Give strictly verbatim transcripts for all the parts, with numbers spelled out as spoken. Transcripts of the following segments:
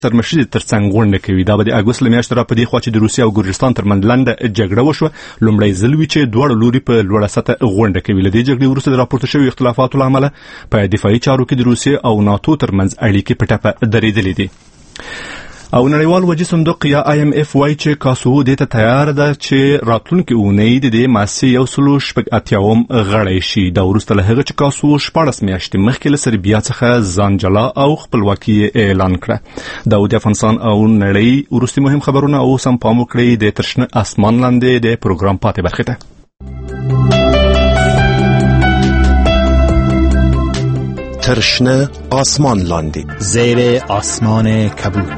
سرمشري ترڅنګ غونډه کوي. دا به د اګوست لمیاشتې را په دې خوا چې د روسیې او ګورجستان ترمنځ لنډه جګړه وشوه، لومړی ځل وي چې دواړه لوري په لوړه سطح غونډه کوي. له دې جګړې وروسته د راپورته شویو اختلافاتو له امله په دفاعي چارو کې د روسیې او ناتو ترمنځ اړیکې په ټپه درېدلې دي. او نړیوال وجې صندوق یا آی ایم اف وایي چې کاسوو دې ته تیار ده چې راتلونکي اونۍ د دې مؤسسې یو سلو شپږ اتیاوم غړی شي. دا وروسته له هغه چې کاسوو شپاړس میاشتې مخکې له سربیا څخه ځان جلا او خپلواکي اعلان کړه. دا د افغانستان او نړۍ وروستي مهم خبرونه او سم پام وکړئ د ترشنه اسمان لاندې د پروګرام پاتې برخه ته. ترشنه آسمان لاندې، زیر آسمان کبود.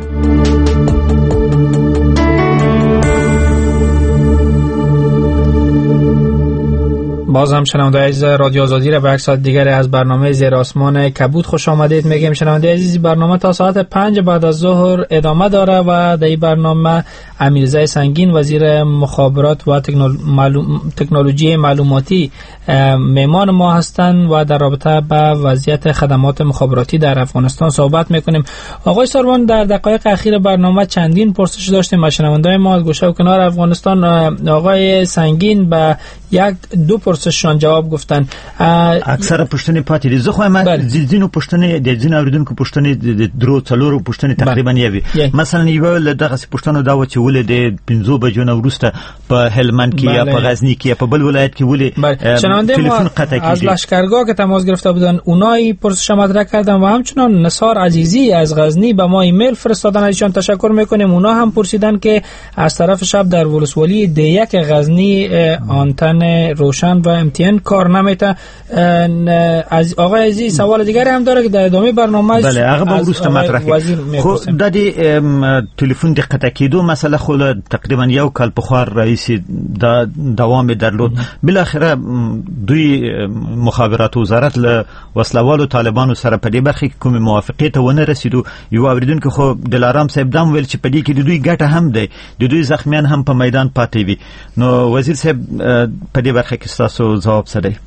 باز هم شنونده عزیز رادیو آزادی را به یک ساعت دیگر از برنامه زیر آسمان کبود خوش آمدید میگیم. شنونده عزیز، برنامه تا ساعت پنج بعد از ظهر ادامه داره و در این برنامه امیرزای سنگین وزیر مخابرات و تکنولوژی معلوماتی مهمان ما هستند و در رابطه با وضعیت خدمات مخابراتی در افغانستان صحبت میکنیم. آقای ساروان، در دقایق اخیر برنامه چندین پرسش داشتیم از شنونده‌های ما از گوشه و کنار افغانستان. آقای سنگین به یک دو پرسششان جواب گفتن. اکثر پښتنې پاتې دي. زه خو ما ځینو پښتنې د ځینو اوریدونکو پښتنې د درو څلورو پښتنې تقریبا یوي. مثلا یو له دغه پښتنو دا و چې ولې د پنځو بجو نه وروسته په هلمند کې یا په غزنی کې یا په بل ولایت کې ولې تلفن قطع کیږي. از لشکرگاه که تماس گرفته بودن اونایی پرسش مطرح کردن و همچنان نثار عزیزی از غزنی به ما ایمیل فرستادن، ازشان تشکر میکنیم. اونا هم پرسیدن که از طرف شب در ولسوالی دی یک غزنی آنتن روشن و امتیان کار نمیته. از آقای عزیز سوال دیگری هم داره که در ادامه برنامه بله هغه به وروسته مطرح کړي. خو د دې تلیفون د قطع کېدو مسله خو تقریبا یو کال په خور رئیس د دوام درلود. بل اخره دوی مخابرات وزارت له وسلوالو طالبانو سره په دې برخه کې کوم موافقت ونه رسیدو. یو اوریدونکو خو دلارام صاحب دام ویل چې په دې کې د دوی ګټه هم ده، د دوی زخمیان هم په میدان پاتې وي. نو وزیر صاحب په دې برخه کې تاسو جواب څه دی؟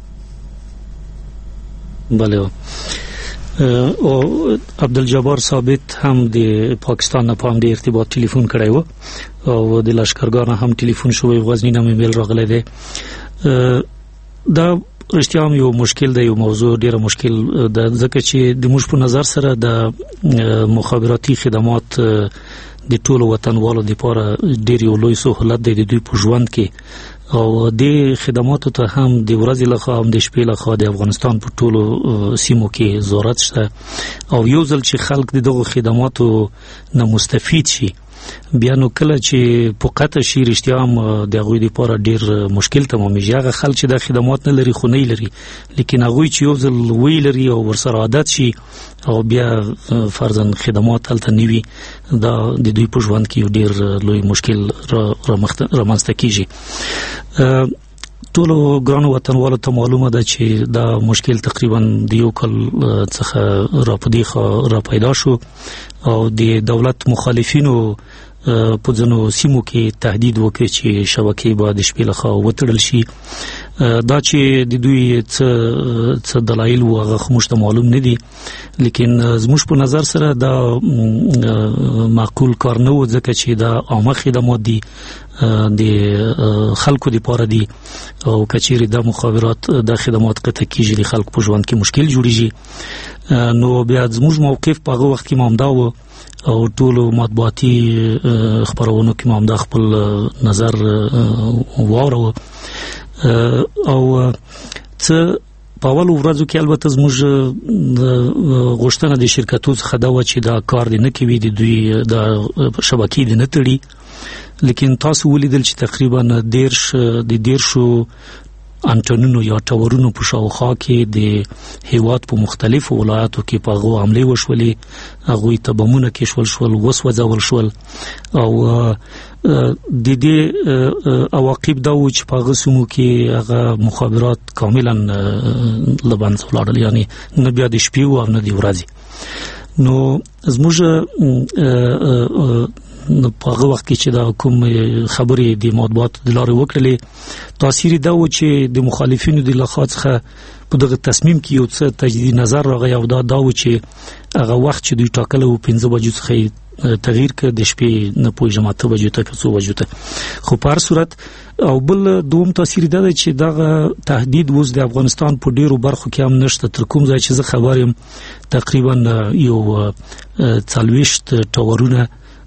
بله، او عبدالجبار ثابت هم د پاکستان نه په هم د ارتباط ټلیفون کړی و او د لشکرګاه نه هم ټلیفون شوی، غزنی نه ایمیل راغلی دی. دا رښتیا هم یو مشکل دی، یو موضوع ډیره مشکل ده، ځکه چې د موږ په نظر سره د مخابراتي خدمات د ټولو وطنوالو لپاره ډیر یو لوی سهولت دی د دوی په ژوند کې، او د خدماتو ته هم د ورځې لخوا هم د شپې لخوا د افغانستان په ټولو سیمو کې ضرورت شته. او یو ځل چې خلک د دغو خدماتو نه مستفید شي، بیا نو کله چې په قطع شي رښتیا هم د هغوی لپاره ډیر مشکل تمامیږي. هغه خلک چې د خدمات نه لري خو نه لري، لیکن هغوی چې یو ځل وی لري او ورسره عادت شي او بیا فرضاً خدمات هلته نه وي، دا د دوی په ژوند کې یو ډیر لوی مشکل رامنځته کیږي. ټولو ګرانو وطنوالو ته معلومه ده چې دا مشکل تقریبا د یو کال څخه را پدې را پیدا شو او د دولت مخالفینو په ځینو سیمو کې تهدید وکړي چې شبکې به د شپې لخوا وتړل شي. دا چې د دوی څه دلایل و هغه موږ ته معلوم نه دي، لیکن زموږ په نظر سره دا معقول کار نه و، ځکه چې دا عامه خدمات دي، د خلکو لپاره دي، او کچېرې د مخابرات د خدمات قطع کیږي د خلکو په ژوند کې مشکل جوړیږي. نو بیا زموږ موقف په هغه وخت کې مامدا و او ټولو مطبوعاتي خبرونو کې مامدا خپل نظر واورو. او څه په اول ورځو کې البته زموږ غوښتنه د شرکتونو څخه دا و چې دا کار دې نه کوي، د دوی د شبکې دې نه تړي، لیکن تاسو ولیدل چې تقریبا دیرش د دیرشو انټنونو یا ټاورونو په شاوخوا کې د هیواد په مختلفو ولایاتو کې په هغو حملې وشولې، هغوی ته بمونه کېښول شول، وسوځول شول، او د دې عواقب دا و چې په هغه سیمو کې هغه مخابرات کاملا له منځه ولاړل، یعنې نه بیا د شپې و او نه د ورځې. نو زموږ په هغه وخت کې چې دا کوم خبرې د مطبوعات د لارې وکړلې تاثیر دا و چې د مخالفینو د لخوا څخه په دغه تصمیم کې یو څه تجدید نظر راغی او دا دا و چې هغه وخت چې دوی ټاکله و پنځه بجو څخه تغییر کړ د شپې نه پوهیږم اته بجو ته که څو بجو ته خو په هر صورت او بل دوم تاثیر دا دی چې دغه تهدید اوس د افغانستان په ډیرو برخو کې هم نشته تر کوم ځای چې زه خبر یم تقریبا یو څلوېښت ټاورونه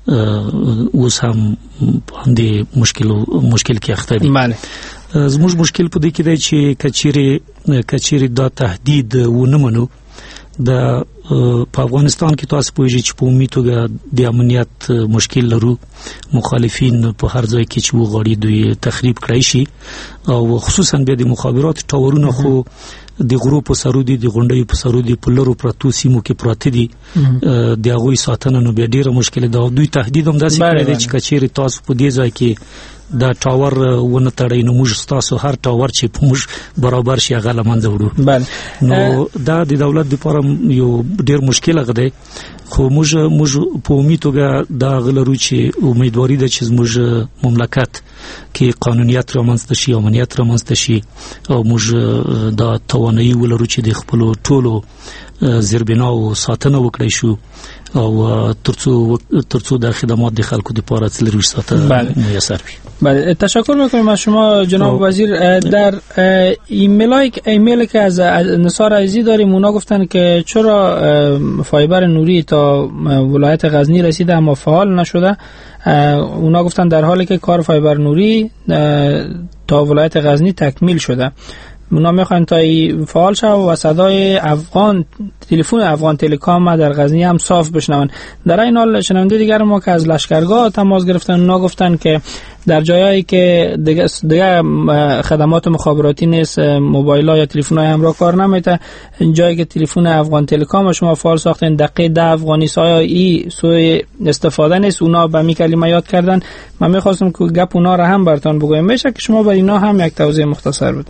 اوس هم د مشکل مشکل کې اخته دي بله زموږ مشکل په دې کې دی چې کچيري کچيري دا تهدید ونه منو د په افغانستان کې تاسو پوهیږئ چې په عمومي توګه د امنیت مشکل لرو مخالفین په هر ځای کې چې وغواړي دوی تخریب کړی شي او خصوصا بیا د مخابرات ټاورونه خو د غرو په سرودي د غونډۍ په سرودي په لرو پرتو سیمو کې پراته دي د هغوی ساتنه نو بیا ډیره مشکل ده دوی تهدید هم داسې کړی دی چې کچيري تاسو په دې ځای کې دا ټاور ونه تړئ نو موږ تاسو هر ټاور چې په موږ برابر شي هغه لمنځه وړو بله نو دا د دولت لپاره یو ډیر مشکل غده خو موږ موږ په امید توګه دا غلرو چې امیدواري ده چې موږ مملکت کې قانونیت رامنځته شي امنیت رامنځته شي او موږ دا توانایي ولرو چې د خپل ټولو زیربناو ساتنه وکړي شو او ترڅو ترڅو د خدمات د خلکو لپاره تلریش ساتنه میسر وي. بله تشکر میکنیم از شما جناب وزیر. در ایمیل ایمیل که از نثار عزیزی داریم اونا گفتن که چرا فایبر نوری تا ولایت غزنی رسیده اما فعال نشده. اونا گفتن در حالی که کار فایبر نوری تا ولایت غزنی تکمیل شده اونا میخوان تا فعال شه و صدای افغان تلفن افغان تلکام در غزنی هم صاف بشنون. در این حال شنونده دیگر ما که از لشکرگاه تماس گرفتن اونا گفتن که در جایایی که دیگه, دیگه خدمات مخابراتی نیست موبایل ها یا تلفن های همراه کار نمیده جایی که تلفن افغان تلکام شما فعال ساختن دقیقه ده افغانی سایا ای سوی استفاده نیست اونا به می کلمه یاد کردن. من میخواستم که گپ اونا را هم براتون بگویم میشه که شما بر اینا هم یک توضیح مختصر بده.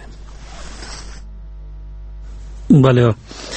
بله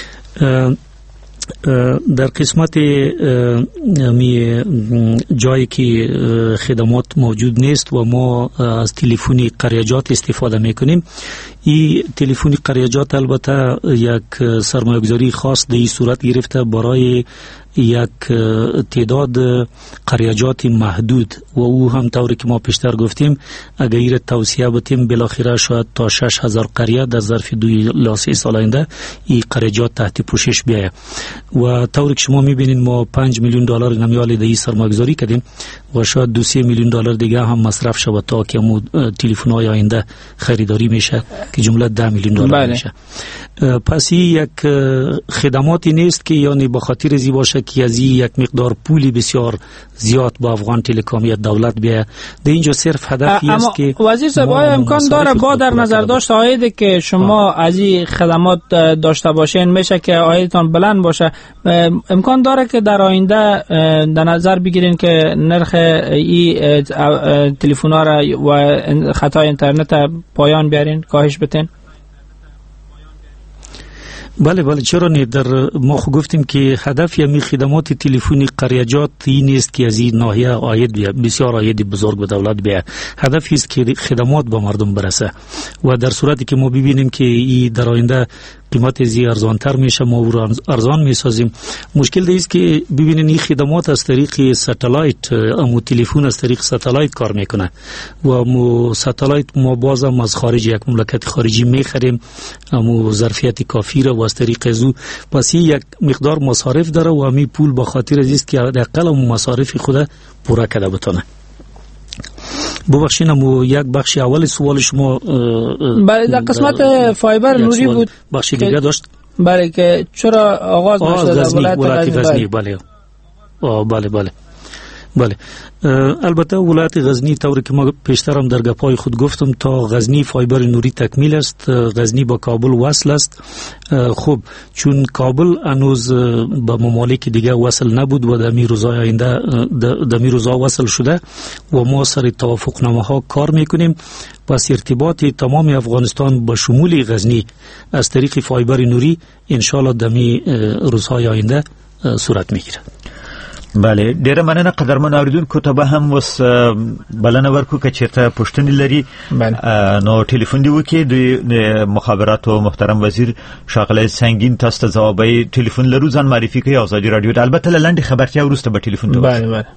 در قسمت می جایی که خدمات موجود نیست و ما از تلفنی قریجات استفاده میکنیم این تلفنی قریجات البته یک سرمایه‌گذاری خاص در این صورت گرفته برای یک تعداد قریجات محدود و او هم طوری که ما پیشتر گفتیم اگر این توسعه بتیم بالاخره شاید تا شش هزار قریه در ظرف دوی لا سه سال آینده این قریجات تحت پوشش بیاید و طوری که شما میبینید ما پنج میلیون دلار نمیال در این سرمایه‌گذاری کردیم و شاید دو سه میلیون دلار دیگه هم مصرف شود تا که مو تلفن‌های آینده خریداری میشه که جمله ده میلیون دلار میشه. پس یک خدماتی نیست که یعنی به خاطر زی باشه که از یک مقدار پولی بسیار زیاد با افغان تلکامی دولت بیه در اینجا صرف هدفی است که وزیر صاحب امکان داره با در نظر داشت عاید که شما آه. از این خدمات داشته باشین میشه که عایدتان بلند باشه امکان داره که در آینده در نظر بگیرین که نرخ این تلفن‌ها را و خطای اینترنت پایان بیارین کاهش بتین. بله بله چرا نه در ما خو گفتیم که هدف یمی خدمات تلفنی قریجات این است که از این ناحیه عاید بسیار عاید بزرگ به دولت بیه هدف است که خدمات به مردم برسه و در صورتی که ما ببینیم که این در آینده قیمت زی ارزانتر میشه ما او ارزان میسازیم مشکل است که ببینید این خدمات از طریق ساتلایت امو تلفن از طریق ساتلایت کار میکنه و امو ساتلایت ما بازم از خارج یک مملکت خارجی میخریم امو ظرفیت کافی را و از طریق زو پس یک مقدار مصارف داره و امی پول به خاطر از است که حداقل امو مصارف خود پورا کرده بتونه. ببخشید مو یک بخش اول سوال شما بله در قسمت فایبر نوری بود بخش دیگه داشت بله که چرا آغاز نشده در ولایت غزنی بله بله بله بله البته ولایت غزنی طوری که ما پیشترم در گپای خود گفتم تا غزنی فایبر نوری تکمیل است غزنی با کابل وصل است خوب چون کابل هنوز با ممالک دیگه وصل نبود و در می روزهای آینده در می روزها وصل شده و ما سر توافقنامه ها کار میکنیم پس ارتباط تمام افغانستان با شمول غزنی از طریق فایبر نوری ان شاء الله در می روزهای آینده صورت میگیره. بله ډیره مننه قدرمن اوریدونکو ته به هم وس بلنه ورکو که چیرته پوښتنې لري نو ټلیفون دی وکي د مخابراتو محترم وزیر شاغله سنگین تاسو ته جوابي ټلیفون لرو ځان معرفي کوي آزادي رادیو د البته لاندې خبرتیا ورسته به ټلیفون ته بله بله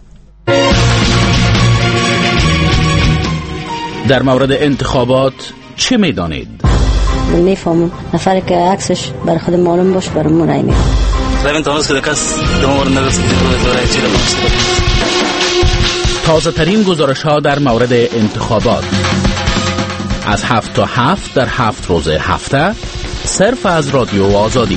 در مورد انتخابات چه میدانید؟ میفهمم نفری که عکسش بر خود معلوم باشه برامون رای میده. زمین تونس که کس دمور نرسید دورای چیره بمشتد. تازه ترین گزارش ها در مورد انتخابات از هفت تا هفت در هفت روز هفته صرف از رادیو آزادی.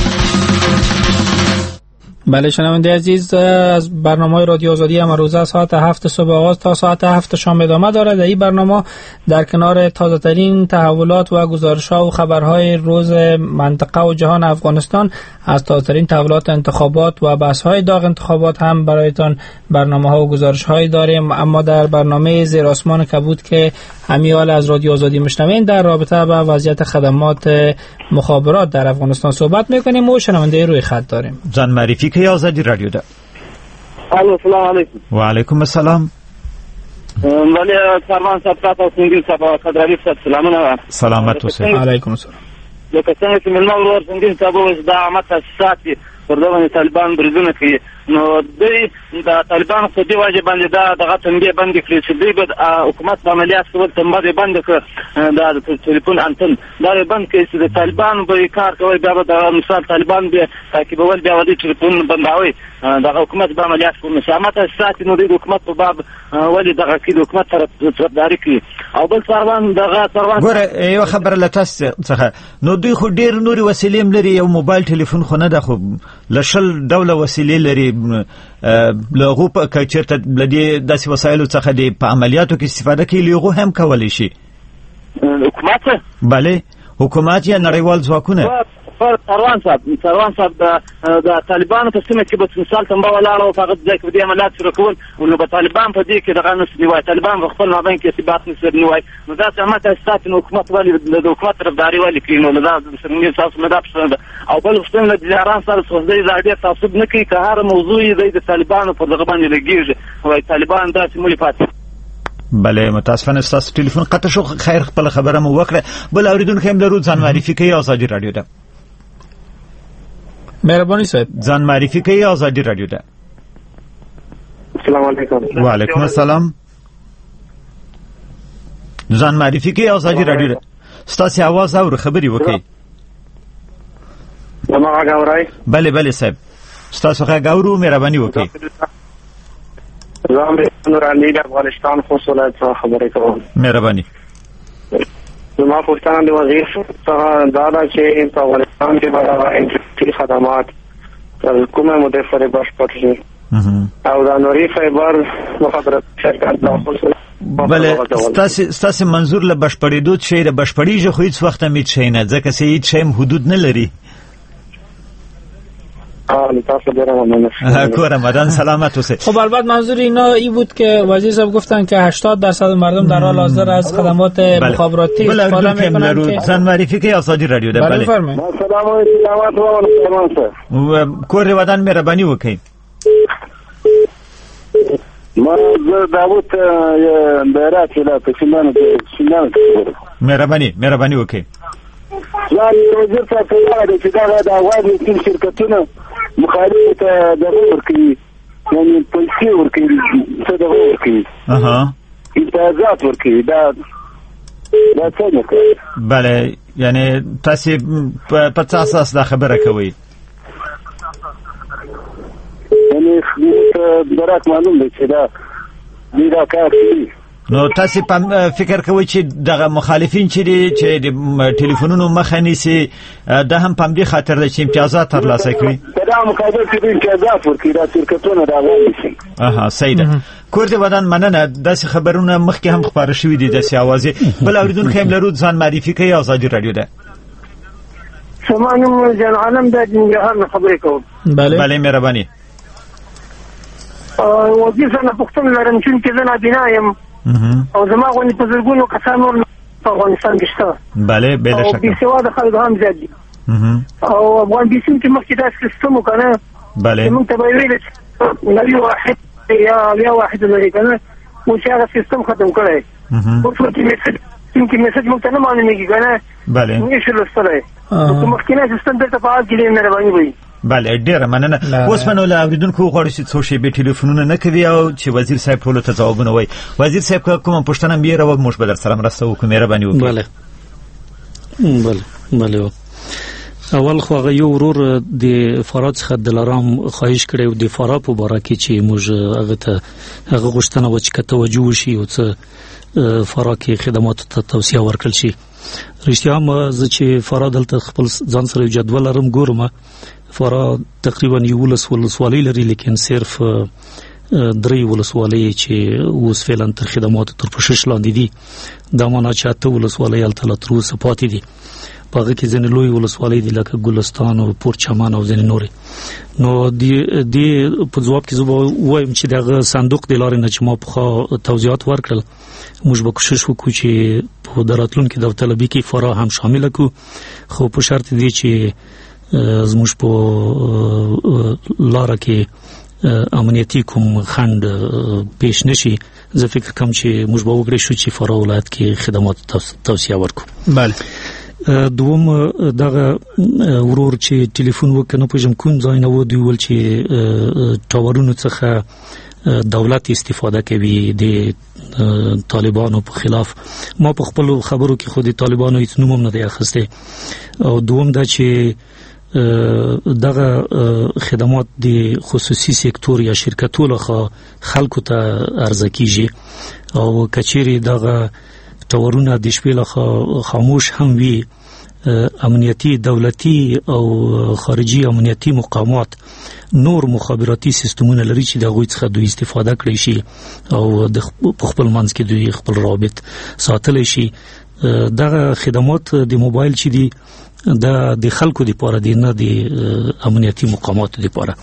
بله شنونده عزیز از برنامه رادیو آزادی امروزه ساعت هفت صبح آغاز تا ساعت هفت شام ادامه دارد. در این برنامه در کنار تازه ترین تحولات و گزارش ها و خبرهای روز منطقه و جهان افغانستان از تازه ترین تحولات انتخابات و بحث های داغ انتخابات هم برایتان برنامه ها و گزارش های داریم. اما در برنامه زیر آسمان کبود که همیال از رادیو آزادی مشنوین در رابطه با وضعیت خدمات مخابرات در افغانستان صحبت میکنیم و شنونده روی خط داریم. جان معرفی که آزادی رادیو ده. الو سلام علیکم. و علیکم السلام. ولی سرمان صاحب تاسو څنګه صاحب قدرت صاحب سلامونه. سلامت اوسئ. علیکم السلام. لکه څنګه چې ملما ورور څنګه صاحب وځ دا عامه تاسیسات پر دغه طالبان بریدونه کوي نو دوی د طالبان په دی واجب باندې دا دغه څنګه باندې کړی چې دوی به حکومت په عملیات کول تمبه باندې کړ دا د ټلیفون انتن دا باندې کوي چې د طالبان به کار کوي بیا د مثال طالبان به تعقیبول بیا د ټلیفون بنداوي د حکومت په عملیات کوي شامت اساس نو د حکومت په باب ولې دغه کې د حکومت طرفداري کوي او بل سروان دغه سروان ګوره یو خبره لته څخه نو دوی خو ډیر نوري وسیلې لري یو موبایل ټلیفون خو نه ده خو لشل دوله وسیلې لري لغو په کچرته لدی داسې وسایلو څخه د په عملیاتو کې استفاده کوي لغو هم کولی شي حکومت بله حکومت یا نړیوال ځواکونه سروان صاحب سروان صاحب د طالبانو په سیمه کې به مثال تمبه ولاړو فقط ځکه په دې عملیات شروع کول نو په طالبان په دې کې دغه نس دی وای طالبان په خپل مابین کې ثبات نشي نو وای نو دا سمات اساس نو حکومت والی د حکومت طرفداري والی کوي نو دا د سرمنې تاسو نه دا او بل څنګه د جهران سره څه د ډېر تعصب نه کوي که هر موضوع د طالبانو په دغه باندې لګیږي وای طالبان دا سیمولي پاتې بله متاسفانه ستاسو ټلیفون قطع شو خیر خپل خبره مو وکړه بل اوریدونکو هم لرو ځان معرفي کوي آزادي رادیو ده مهربانی صاحب ځان معرفي کوي آزادي رادیو ده السلام علیکم و علیکم السلام ځان معرفي کوي آزادي رادیو ده ستاسو आवाज او خبري وکړي زما غاورای بله بله صاحب ستاسو غاورو مهرباني وکړي زما نورانی د افغانستان خصوصیت خبرې کوم مهرباني زما پوښتنه د وزیر څخه دا ده چې په افغانستان کې به انټرنیټي خدمات تر کومه موده پورې بشپړ شي او دا نوري فایبر مخابرات شرکت د خصوصیت بله ستاسو ستاسو منظور له بشپړېدو چې د بشپړېږي خو هیڅ وخت هم هیڅ شی نه ځکه چې هیڅ شی حدود نه لري آه تاسو ډیر مننه کو رمضان سلامت اوسه. خب البته منظور اینا ای بود که وزیر صاحب گفتن که هشتاد درصد مردم در حال حاضر از خدمات مخابراتی استفاده میکنن که زن معرفی که آزادی رادیو ده. بله فرمایید. سلام علیکم و کور ودان مهربانی وکړئ. ما داوود بیرات لا پښینانه پښینانه مهربانی مهربانی وکړئ. ځان وزیر ته پیغام دی دا د اوازې ټیم شرکتونه مخالفت دغه ورکړي یعنی پیسې ورکړي څه دغه ورکړي اها امتیازات ورکړي دا دا څنګه کوي بله یعنی تاسو په څه اساس دا خبره کوي یعنی درک معلوم دی چې دا دی دا کار کوي نو تاسو په فکر کوئ چې دغه مخالفین چې دي چې د ټلیفونونو مخه نیسي دا هم په دې خاطر چې امتیازات ترلاسه کړي دا مقابل کې امتیازات ورکړي دا شرکتونه دا وایي اها صحیح ده کور دې ودان مننه داسې خبرونه مخکې هم خبره شوې دي داسې اوازې بل اوریدونکو هم لرو ځان معرفي کوي آزادي رادیو ده سمانم جان عالم د ننګرهار خبرې کوم بله بله مهرباني وزیر څنګه پښتون لرم چې زه نابینا یم او زما غوښتنه په زرګونو کسانو په افغانستان کې شته بله بلا شک او بيسواده خلک هم زیات دي او افغان بيسیم چې مخکې داسې سیستم وکړه بله موږ ته ویل نوی واحد یا یا واحد لري کنه او چې هغه سیستم ختم کړی اوس ورته میسج چې میسج موږ ته نه معلومیږي کنه بله نشو لوستلی نو مخکینی سیستم دلته فعال کړي مهرباني وي. بله ډیره مننه. اوس منو له اوریدونکو غواړو چې څو شیبې ټلیفونونه نه کوي او چې وزیر صاحب ټولو ته ځوابونه وایي. وزیر صاحب کومه پوښتنه مې راوړه موږ به در سره مرسته وکړو مهرباني وکړئ. بله بله بله اول خو هغه یو ورور د فراد څخه دلارام خواهش کړی او د فرا په باره کې چې موږ هغه ته هغه غوښتنه و چې که توجه وشي او څه فرا کې خدماتو ته توسعه ورکړل شي. رښتیا هم زه چې فرا دلته خپل ځان سره جدول لرم ګورم فرا تقریبا یولس ولسوالۍ لري لیکن صرف درې ولسوالۍ چې اوس فعلا تر خدماتو تر پوښښ لاندې دي دا معنا چې اته ولسوالۍ هلته لا تر اوسه پاتې دي. په هغه کې ځینې لوی ولسوالۍ دي لکه ګلستان او پور چمن او ځینې نورې. نو د په ځواب کې زه به وایم چې دغه صندوق د لارې نه چې ما پخوا توضیحات ورکړل موږ به کوشش وکړو چې په راتلونکي داوطلبي کې فرا هم شامل کړو خو په شرط دی چې زموږ په لاره کې امنیتي کوم خنډ پیش نشي. زه فکر کوم چې موږ به وکړو شو چې فرا ولایت کې خدمات توسعه ورکړو. بله دوم دغه ورور چې ټلیفون وکړ په جم کوم ځای نه و دی ول چې ټاورونو څخه دولت استفاده کوي د طالبانو په خلاف. ما په خپل خبرو کې خو د طالبانو هیڅ نوم نه دی اخیسته. او دوم دا چې دغه خدمات د خصوصي سکتور یا شرکتونو لخوا خلکو ته عرضه کیږي او کچېری دغه ټاورونه د شپې لخوا خاموش هم وي امنیتي دولتي او خارجي امنیتي مقامات نور مخابراتي سیستمونه لري چې د غوي څخه دوی استفاده کړی شي او د خپل منځ کې دوی خپل رابط ساتلی شي. دغه خدمات د موبایل چې دي د د خلکو لپاره دي نه د امنیتي مقاماتو لپاره.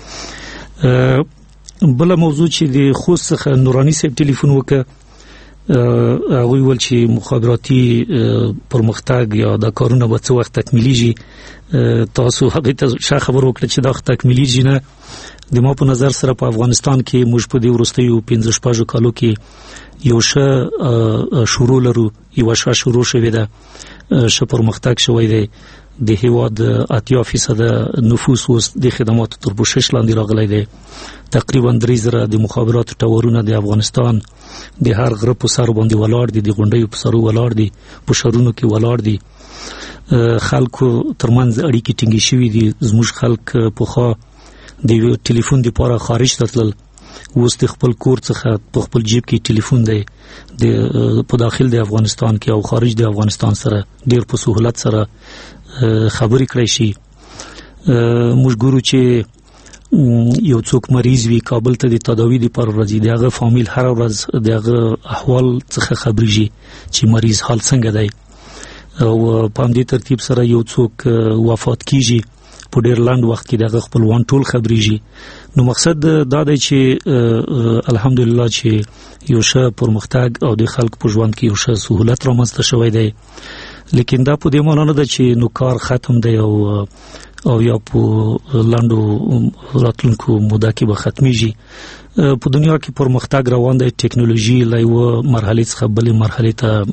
بل موضوع چې د خوست څخه نورانی صاحب ټلیفون وکړ هغه ویل چې مخابراتي پرمختګ یا د کارونه به څو وخت تکمیلیږي. تاسو هغه ته ښه خبر وکړه چې دا تکمیلیږي نه. د ما په نظر سره په افغانستان کې موږ په دې ورستیو پنځه شپږ کالو کې یو ښه شروع لرو یو ښه شروع شوې ده ښه پرمختګ شوی دی. د هیواد اتیا فیصد نفوس اوس د خدماتو تر پوښښ لاندې راغلی دی. تقریبا درې زره د مخابراتو ټاورونه د افغانستان د هر غره په سر باندې ولاړ دي د غونډیو په سر ولاړ دي په شهرونو کې ولاړ دي. خلکو ترمنځ اړیکې ټینګې شوې دي. زموږ خلک پخوا د ټلیفون لپاره خارج ته تلل اوس د خپل کور څخه په خپل جیب کې ټلیفون دی د په داخل د افغانستان کې او خارج د افغانستان سره ډیر په سهولت سره خبرې کړی شي. موږ ګورو چې یو څوک مریض وي کابل ته د تداوی لپاره راځي دغه فامیل هر ورځ دغه احوال څخه خبريږي چې مریض حال څنګه دی او په دې ترتیب سره یو څوک وفات کیږي په ډیر لاند وخت کې دغه خپلوان ټول خبريږي. نو مقصد دا دی چې الحمدلله چې یو ښه پرمختګ او د خلک په ژوند کې یو ښه سہولت رامنځته شوی دی. لیکن دا په دې معنی نه ده چې نو کار ختم دی او او یا په لاندو راتلونکو موده کې به ختميږي. په دنیا کې پرمختګ روان دی. ټکنالوژي لا یو مرحله څخه بلې مرحله ته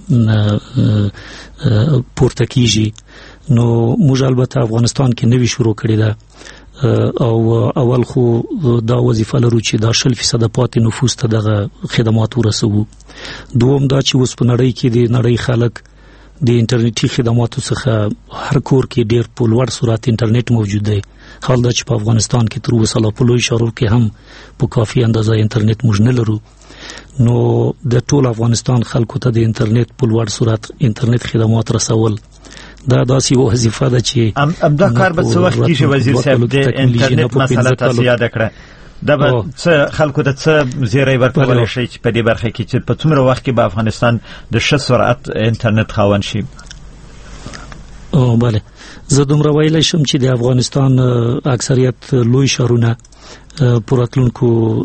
پورته کیږي. نو موږ البته افغانستان کې نوې شروع کړې ده او اول خو دا وظیفه لرو چې دا شل فیصد پاتې نفوس ته دغه خدمات ورسوو. دوم دا چې اوس په نړۍ کې د نړۍ خلک د انټرنیټي خدماتو څخه هر کور کې ډیر په لوړ سرعت انټرنیټ موجود دی. حال دا چې په افغانستان کې تر اوسه لا په لوی شهرو کې هم په کافي اندازه انټرنیټ موږ نه لرو. نو د ټول افغانستان خلکو ته د انټرنیټ په لوړ سرعت انټرنیټ خدمات رسول دا داسې یو وظیفه ده چې ام دا کار به څه وخت کېږي وزیر صاحب د انټرنیټ مسله تاسو یاد کړه دا به څه خلکو ته څه زیری ورکول شي چې په دې برخه کې چې په څومره وخت کې په افغانستان د ښه سرعت انټرنیټ خاوند شي. او بله زه دومره ویلی شم چې د افغانستان اکثریت لوی ښارونه په راتلونکو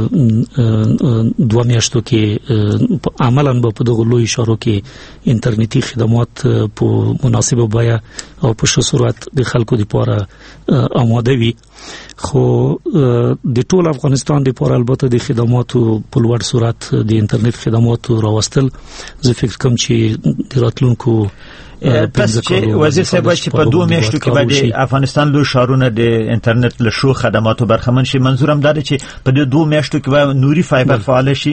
دوه میاشتو کې عملاً به په دغو لوی ښارو کې انټرنیټي خدمات په مناسبه بیه او په ښه صورت د خلکو دپاره آماده وي. خو د ټول افغانستان دپاره البته د خدماتو په لوړ صورت د انټرنیټ خدماتو راوستل زه فکر کوم چې د راتلونکو تاسو چې وزیر صاحب چې په دوه میاشتو کې باندې افغانستان لوی ښارونه د انټرنیټ له شو خدماتو برخمن شي، منظورم دا دی چې په دې دوه میاشتو کې به نوري فایبر فعال شي.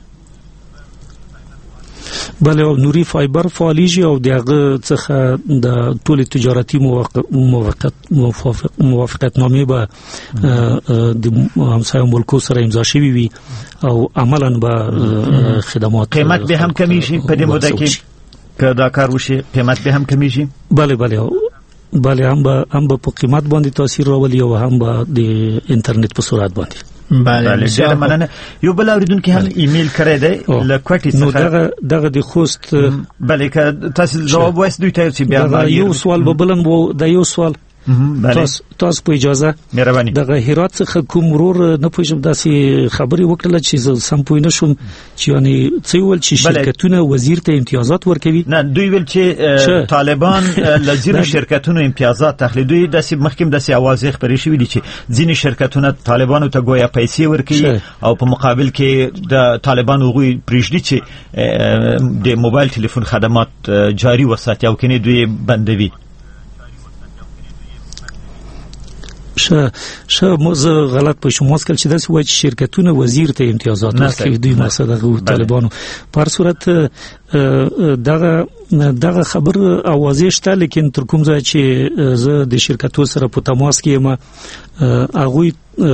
بله نوري فایبر فعالیږي او دغه څخه د ټول تجارتي موافقت موافقتنامې به د همسایه ملکو سره امضا شوي وي او عملاً به خدمات قیمت به هم کمیږي په دې موده کې که دا کار وشي، قیمت به هم کمیږي. بله بله بله هم به هم به په قیمت باندې تاثیر راولي او هم به د انټرنیټ په سرعت باندې. بله ډېره مننه. یو بل اوریدونکي هم ایمیل کړی دی له کوټې څخه. نو دغه دغه د خوست بله که تاسو جواب وایست دوی ته چې بیا یو سوال به بلم وو د یو سوال تاسو تاسو په اجازه مهرباني دغه هرات څخه کوم ورور نه پوهیږم داسې خبرې وکړه چې سم پوه نه شوم چې یعنی څه ول چې شرکتونه وزیر ته امتیازات ورکوي. نه دوی ول چې طالبان لزیر شرکتونو امتیازات اخلي. دوی داسې مخکیم داسې اوازې خبرې شوې دي چې ځینې شرکتونه طالبانو ته گویا پیسې ورکوي او په مقابل کې د طالبانو غوي پریږدي چې د موبایل ټلیفون خدمات جاري وساتي او کني دوی بندوي. شه شه موزه غلط په شما سکل چې داسې وایي چې شرکتونه وزیر ته امتیازات ورکوي. دوی مقصد هغه طالبانو په هر صورت دغه دغه خبر اوازې شته، لیکن تر کوم ځای چې زه د شرکتو سره په تماس کې یم هغوی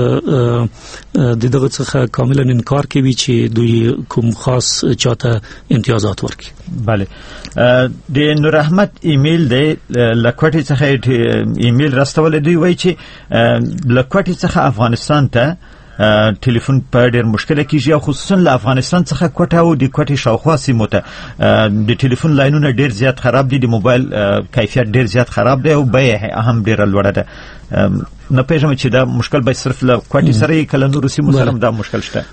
د دغه څخه کاملا انکار کوي چې دوی کوم خاص چاته امتیازات ورکړي. بله د نور احمد ایمیل دی لکوټي څخه ایمیل راستول. دوی وایي چې لکوټي څخه افغانستان ته ټلیفون په ډېر مشکل کېږي او خصوصا له افغانستان څخه کوټه او د کوټې شاوخوا سیمو ته د ټلیفون لاینونه ډېر زیات خراب دي، د موبایل کیفیت ډېر زیات خراب دی او بیه هم ډېره لوړه ده. نه پېژنم چې دا مشکل به صرف له کوټې سره یې کله نورو سیمو سره دا مشکل شته.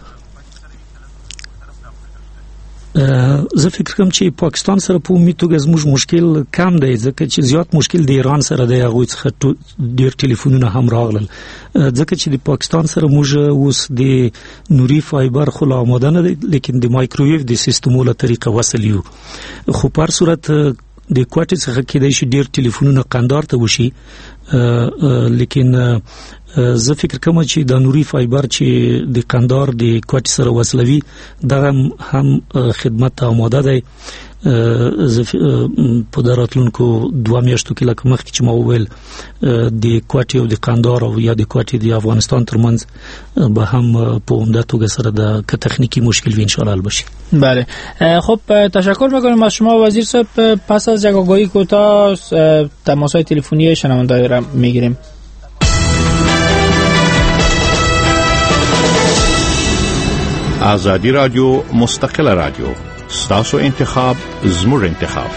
زه فکر کوم چې پاکستان سره په عمومي توګه زموږ مشکل کم دی، ځکه چې زیات مشکل د ایران سره دی. هغوی څخه ډېر ټلیفونونه هم راغلل، ځکه چې د پاکستان سره موږ اوس د نوري فایبر خو لا آماده نه دی، لیکن د مایکروویو د سیستمو له طریقه وصل یو. خو په هر صورت د کوټې څخه کېدای شي ډېر ټلیفونونه قندار ته وشي، لیکن زه فکر کوم چې د نوري فایبر چې د قندار د کوټې سره وصلوي دغه هم خدمت آماده دی. زه په دراتلونکو دوه میاشتو کې لکه مخکې چې ما وویل د کوټې او د قندار او یا د کوټې د افغانستان ترمنځ به هم په عمده توګه سره د که تخنیکی مشکل وي انشاءالله حل بشي. بله خب تشکر میکنیم از شما وزیر صاحب. پس از یک آگاهی کوتاه تماس‌های تلفنی شنوندگان را میگیریم. آزادی رادیو مستقل رادیو، ستاسو انتخاب زموږ انتخاب.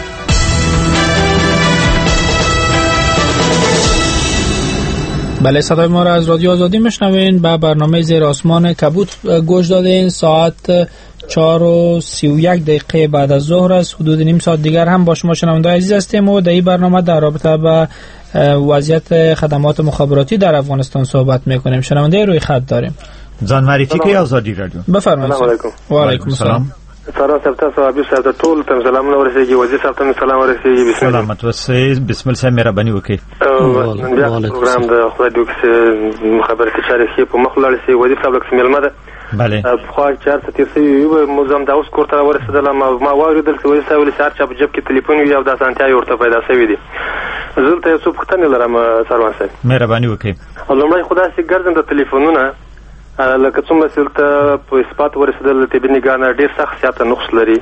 بله صدای ما را از رادیو آزادی میشنوین. با برنامه زیر آسمان کبود گوش دادین. ساعت چهار و سی و یک دقیقه بعد از ظهر است. حدود نیم ساعت دیگر هم با شما شنونده عزیز هستیم و در این برنامه در رابطه با وضعیت خدمات مخابراتی در افغانستان صحبت میکنیم. شنونده روی خط داریم. ځان معرفي کوي آزادی رادیو. بفرمایئ. السلام علیکم. و علیکم السلام. سلام صاحب، تاسو ابي صاحب ته ټول ته سلامونه ورسېږي. وزیر صاحب ته سلام ورسېږي. بسم الله. سلامت اوسئ. بسم الله صاحب مهرباني وکړئ. نن بیا پروګرام د خدای دوی مخابراتي چارې په مخ لاړ شي. وزیر صاحب لکه ملمه ده. بله. خو چار څه تیر سي موزم دا اوس کوړه ورسېدل. ما ما واردل چې وزیر صاحب له سار چا په جيب کې ټلیفون یو د اسانتیا ورته پیدا شوی دي. زلته یو څه پختنه لرم سروان صاحب. مهرباني وکړئ. لومړی خدای سي ګرځم د ټلیفونونه لکه څومره سلته په اثبات ورسېدل. طبي نگاه ډېر سخت سیاته نقص لري.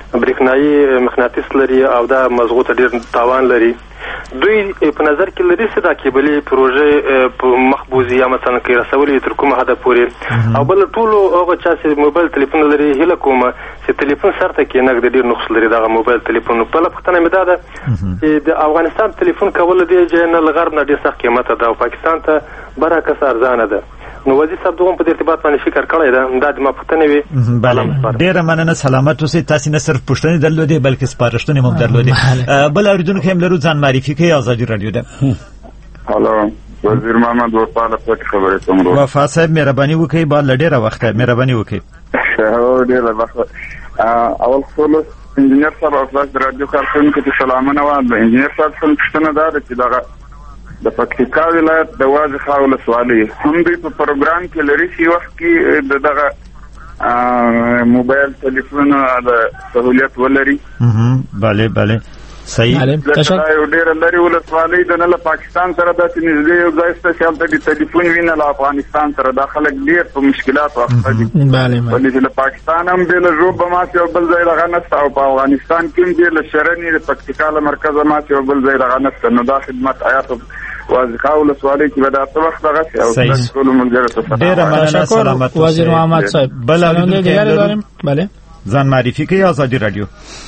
برېښنایي مغناطیس لري او دا مزغو ته ډېر تاوان لري. دوی په نظر کې لري چې دا کیبلي پروژې په مخبوزي یا مثلا کې رسولي تر کومه حده پورې. او بل ټولو هغه چا چې موبایل تلیفون لري هیله کومه چې تلیفون سره کې نه ډېر نقص لري دا موبایل تلیفون. په لپاره مې دا ده چې د افغانستان تلیفون کول دی چې نه لغرب نه ډېر سخت قیمت ده او پاکستان ته برعکس ارزانه ده. نو وزیر صاحب دغه په ارتباط باندې فکر کړی ده دا د ما پوښتنه وي. بله ډیره مننه سلامت اوسئ. تاسو نه صرف پوښتنې درلودې بلکې سپارښتنې هم درلودې. بل اوریدونکو هم لرو ځان معرفي کوي آزادي رادیو ده. هالو وزیر محمد وفا له پټ خبرې کوم. وفا صاحب مهرباني وکړئ با لډیره وخت مهرباني وکړئ. شه ډیره وخت اول خپل انجنیر صاحب او د رادیو کارکونکو ته سلامونه وایم. انجنیر صاحب څنګه پوښتنه ده چې دا د پکتیکا ولایت د واځ خاول سوالي هم دوی په پروګرام کې لري چې وخت کې دغه موبایل ټلیفون د سہولت ولري. bale bale صحیح. تشکر. یو ډیر لري ولسوالۍ د نه پاکستان سره د نږدې یو ځای ست چې د ټلیفون وینه له افغانستان سره د خلک ډیر په مشکلات واقع دي. bale bale د پاکستان هم د له جوب ما چې بل ځای لغنست او په افغانستان کې د له شرنی د پکتیکا له مرکز ما چې بل ځای لغنست نو دا خدمت آیات وازخا ولسوالۍ کې به د وخت دغه او ټول ملګرو ته ډیر مننه سلامت. وزیر محمد صاحب بل دیگر داریم. بله ځان معرفي کوي آزادي رادیو.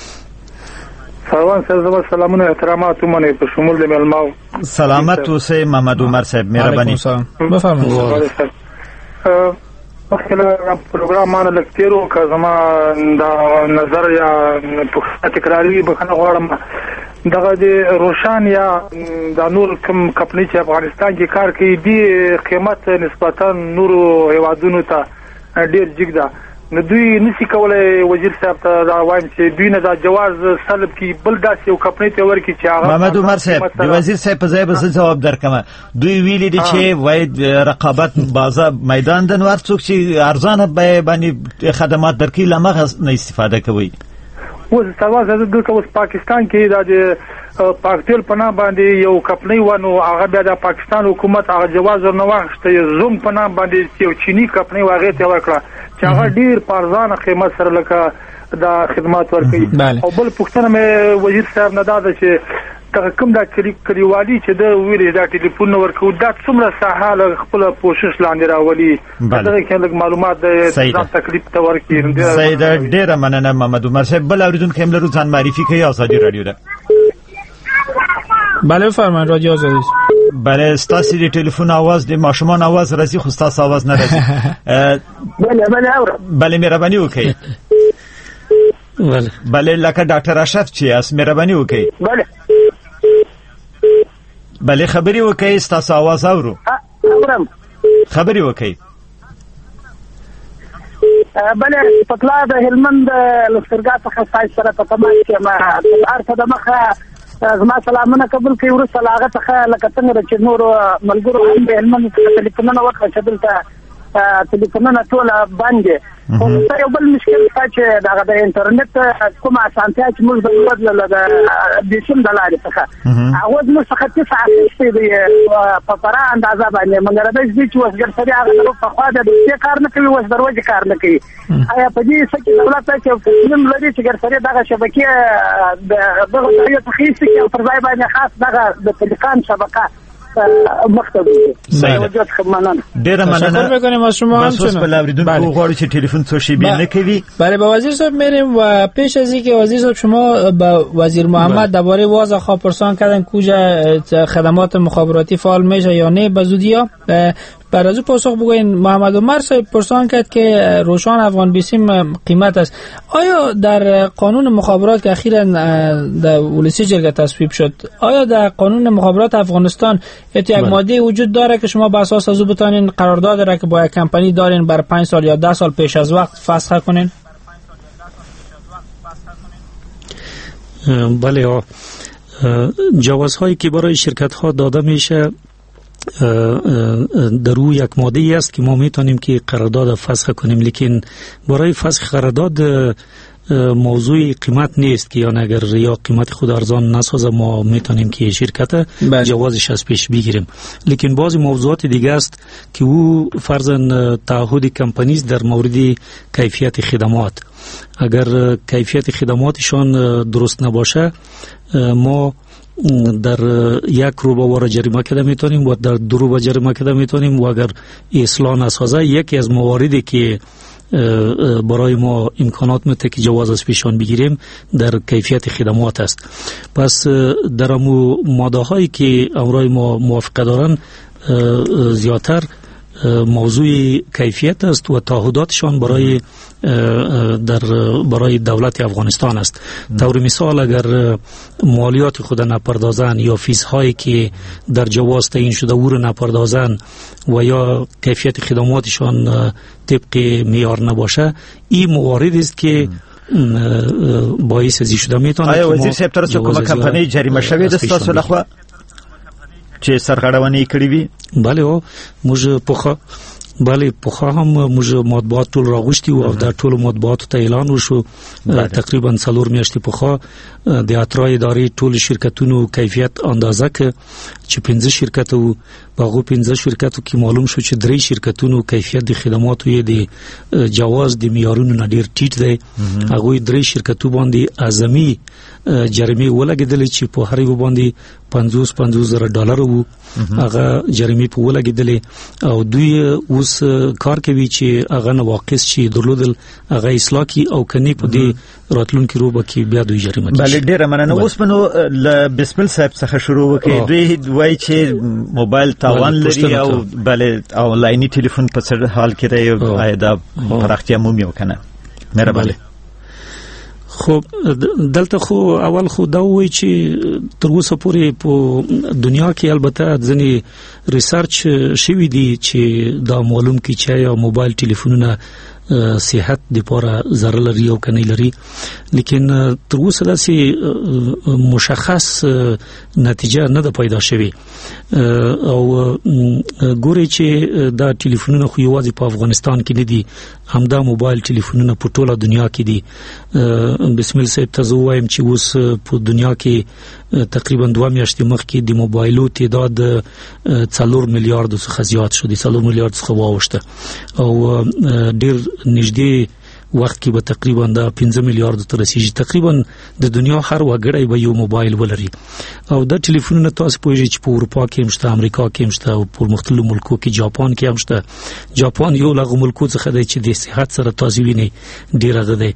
سلام سلام سلامونه احترامات منه په شمول د ملماو. سلامت اوسئ محمد عمر صاحب مهرباني. بفرمایئ. مخکله پروګرام باندې لکتیرو که زما دا نظر یا تکراری بخنه غواړم دغه د روشان یا د نور کوم کمپنی چې افغانستان کې کار کوي دی قیمت نسبتا نورو هیوادونو ته ډیر جګ ده. نو دوی نسی کولای وزیر صاحب ته دا وایم چې دوی نه دا جواز سلب کی بل داسې یو کمپنی ته ورکی چې هغه محمد عمر صاحب د وزیر صاحب په ځای به جواب درکمه. دوی ویلي دي چې وای رقابت بازار میدان د نور څوک چې ارزانه به باندې خدمات درکې لمغه نه استفاده کوي. اوس سواز دلته اوس پاکستان کې د پاکتل پناه باندې یو کمپنی ونو هغه بیا د پاکستان حکومت هغه جواز ورنه واخسته زوم پناه باندې یو چینی کمپنی واغې ته ورکړه چې هغه ډیر پارزانه قیمت سره لکه دا خدمات ورکوي. او بل پوښتنه مې وزیر صاحب نه دا ده چې کوم دا کلیوالي چې د ویلې دا ټلیفون ورکو دا څومره ساحه خپل کوشش لاندې راولي دا کې لږ معلومات د تکلیف ته ورکړي. سید ډیره مننه محمد عمر صاحب. بل اوریدونکو هم لرو ځان معرفي کوي آزادي رادیو ده. بله بفرمایئ رادیو آزادی. بله ستاسو د ټلیفون आवाज د ماشومان आवाज راځي خو ستاسو आवाज نه راځي. بله بله اورم. بله مهرباني وکړئ. بله بله لکه ډاکټر اشرف چې اس مهرباني وکړئ. بله بله خبري وکړئ ستاسو आवाज اورو. اورم. خبري وکړئ. بله پتلا د هلمند لښکرګاه څخه ستاسو سره په تماس کې ما ارته د مخه زما سلامونه قبول کړئ. وروسته له هغه څخه لکه څنګه چې نورو ملګرو هم د هلمند څخه ټلیفونونه وکړه چې دلته ټلیفونونه ټوله بند دي. خو یو بل مشکل شته چې دغه د انټرنیټ کومه اسانتیا چې موږ درلودله د د سیم د لارې څخه هغه زموږ څخه تسعه اخیستې دي په پوره اندازه باندې مګر راځي چې وسګر سړي هغه په خوا د دې کار نه کوي وس دروازه کار نه کوي. آیا په دې څه کې دولت چې فلم لري چې ګر سړي دغه شبکې دغه یو تخصیص کې پر ځای باندې خاص دغه د تلکان شبکه مختلف وجود خدمتان ډیر مننه. تشکر میکنیم از شما. بسوس به اوریدونکو غواړي چې ټلیفون څو شی بیان نکوي. بله با وزیر صاحب میریم و پیش از اینکه وزیر صاحب شما با وزیر محمد درباره واز خواب پرسان کردن کجا خدمات مخابراتی فعال میشه یا نه به زودی ها بعد از او پاسخ بگوین. محمد عمر صاحب پرسان کرد که روشان افغان بیسیم قیمت است. آیا در قانون مخابرات که اخیراً در ولسی جرگه تصویب شد آیا در قانون مخابرات افغانستان یک ماده وجود داره که شما بر اساس از او بتونین قرارداد را که با یک کمپانی دارین بر پنج سال یا ده سال پیش از وقت فسخ کنین؟ بله جوازهایی که برای شرکت ها داده میشه در روی یک ماده است که ما میتونیم که قرارداد فسخ کنیم، لیکن برای فسخ قرارداد موضوع قیمت نیست که یا اگر یا قیمت خود ارزان نسازه ما میتونیم که شرکت جوازش از پیش بگیریم. لیکن بعضی موضوعات دیگه است که او فرضاً تعهد کمپانیز در مورد کیفیت خدمات. اگر کیفیت خدماتشان درست نباشه ما در یک روبه جریمه کده میتونیم و در دو روبه جریمه کده میتونیم و اگر اصلاح نسازه یکی از مواردی که برای ما امکانات میده که جواز از پیشان بگیریم در کیفیت خدمات است. پس در امو ماده هایی که امرای ما موافقه دارن زیادتر موضوع کیفیت است و تعهداتشان برای در برای دولت افغانستان است. طور مثال اگر مالیات خود نپردازن یا فیس هایی که در جواز تعیین شده او را نپردازن و یا کیفیت خدماتشان طبق معیار نباشه، این موارد است که باعث ازی شده میتونه. آیا وزیر صاحب تر څو کومه کمپنی جریمه شوی د تاسو لخوا چې سرغړونې کړې وي؟ بله او موږ پوخه بله پوخه هم موږ مطبوعات ټول راغوشتي او دا ټول مطبوعات ته اعلان وشو. تقریبا څلور میاشتې پوخه د اترا ادارې ټول شرکتونو کیفیت اندازه ک چې پنځه شرکت وو باغو پنځه شرکتو کې معلوم شو چې درې شرکتونو کیفیت د خدماتو یې د جواز د معیارونو نه ډیر ټیټ دی. هغه درې شرکتو باندې اعظمي جریمه ولګیدل چې په هر یو باندې پنځوس پنځوس زره ډالر وو. هغه جریمه په ولګیدل او دوی اوس کار کوي چې هغه نواقص شي درلودل هغه اصلاح کی او کني په دې راتلونکي روبه کې بیا دوی جریمه بله ډیره مننه. اوس منو ل بسم الله صاحب څخه شروع وکړي. دوی وایي چې موبایل تاوان لري او بله آنلایني ټلیفون په څه حال کې دی او آیدا پراختیا مومي وکنه مهرباني. خب دلته خو اول خو دا وایي چې تر اوسه پورې په دنیا کې البته ځنې ریسرچ شوی دی چې دا معلوم کی چې یا موبایل ټلیفونونه صحت د پاره ضرر لري او کني لري، لیکن تر اوسه داسې مشخص نتیجه نه ده پیدا شوی. او ګوري چې دا ټلیفونونه خو یوازې په افغانستان کې نه دي، همدا موبایل ټلیفونونه په ټوله دنیا کې دي. بسم الله صاحب ته وایم چې اوس په دنیا کې تقریبا دوه میاشتې مخکې د موبایلو تعداد څلور میلیارډ څخه زیات شو، د څلور میلیارډ څخه واوښته او ډیر نږدې وخت کې به تقریبا دا پنځه میلیارډ ته رسیږي. تقریبا د دنیا هر وګړی به یو موبایل ولري او دا ټلیفونونه تاسو پوهیږئ چې په اروپا کې هم شته، امریکا کې هم شته او په مختلفو ملکو کې، جاپان کې هم شته. جاپان یو له ملکو څخه دی چې د صحت سره تاسو وینئ ډیر غږی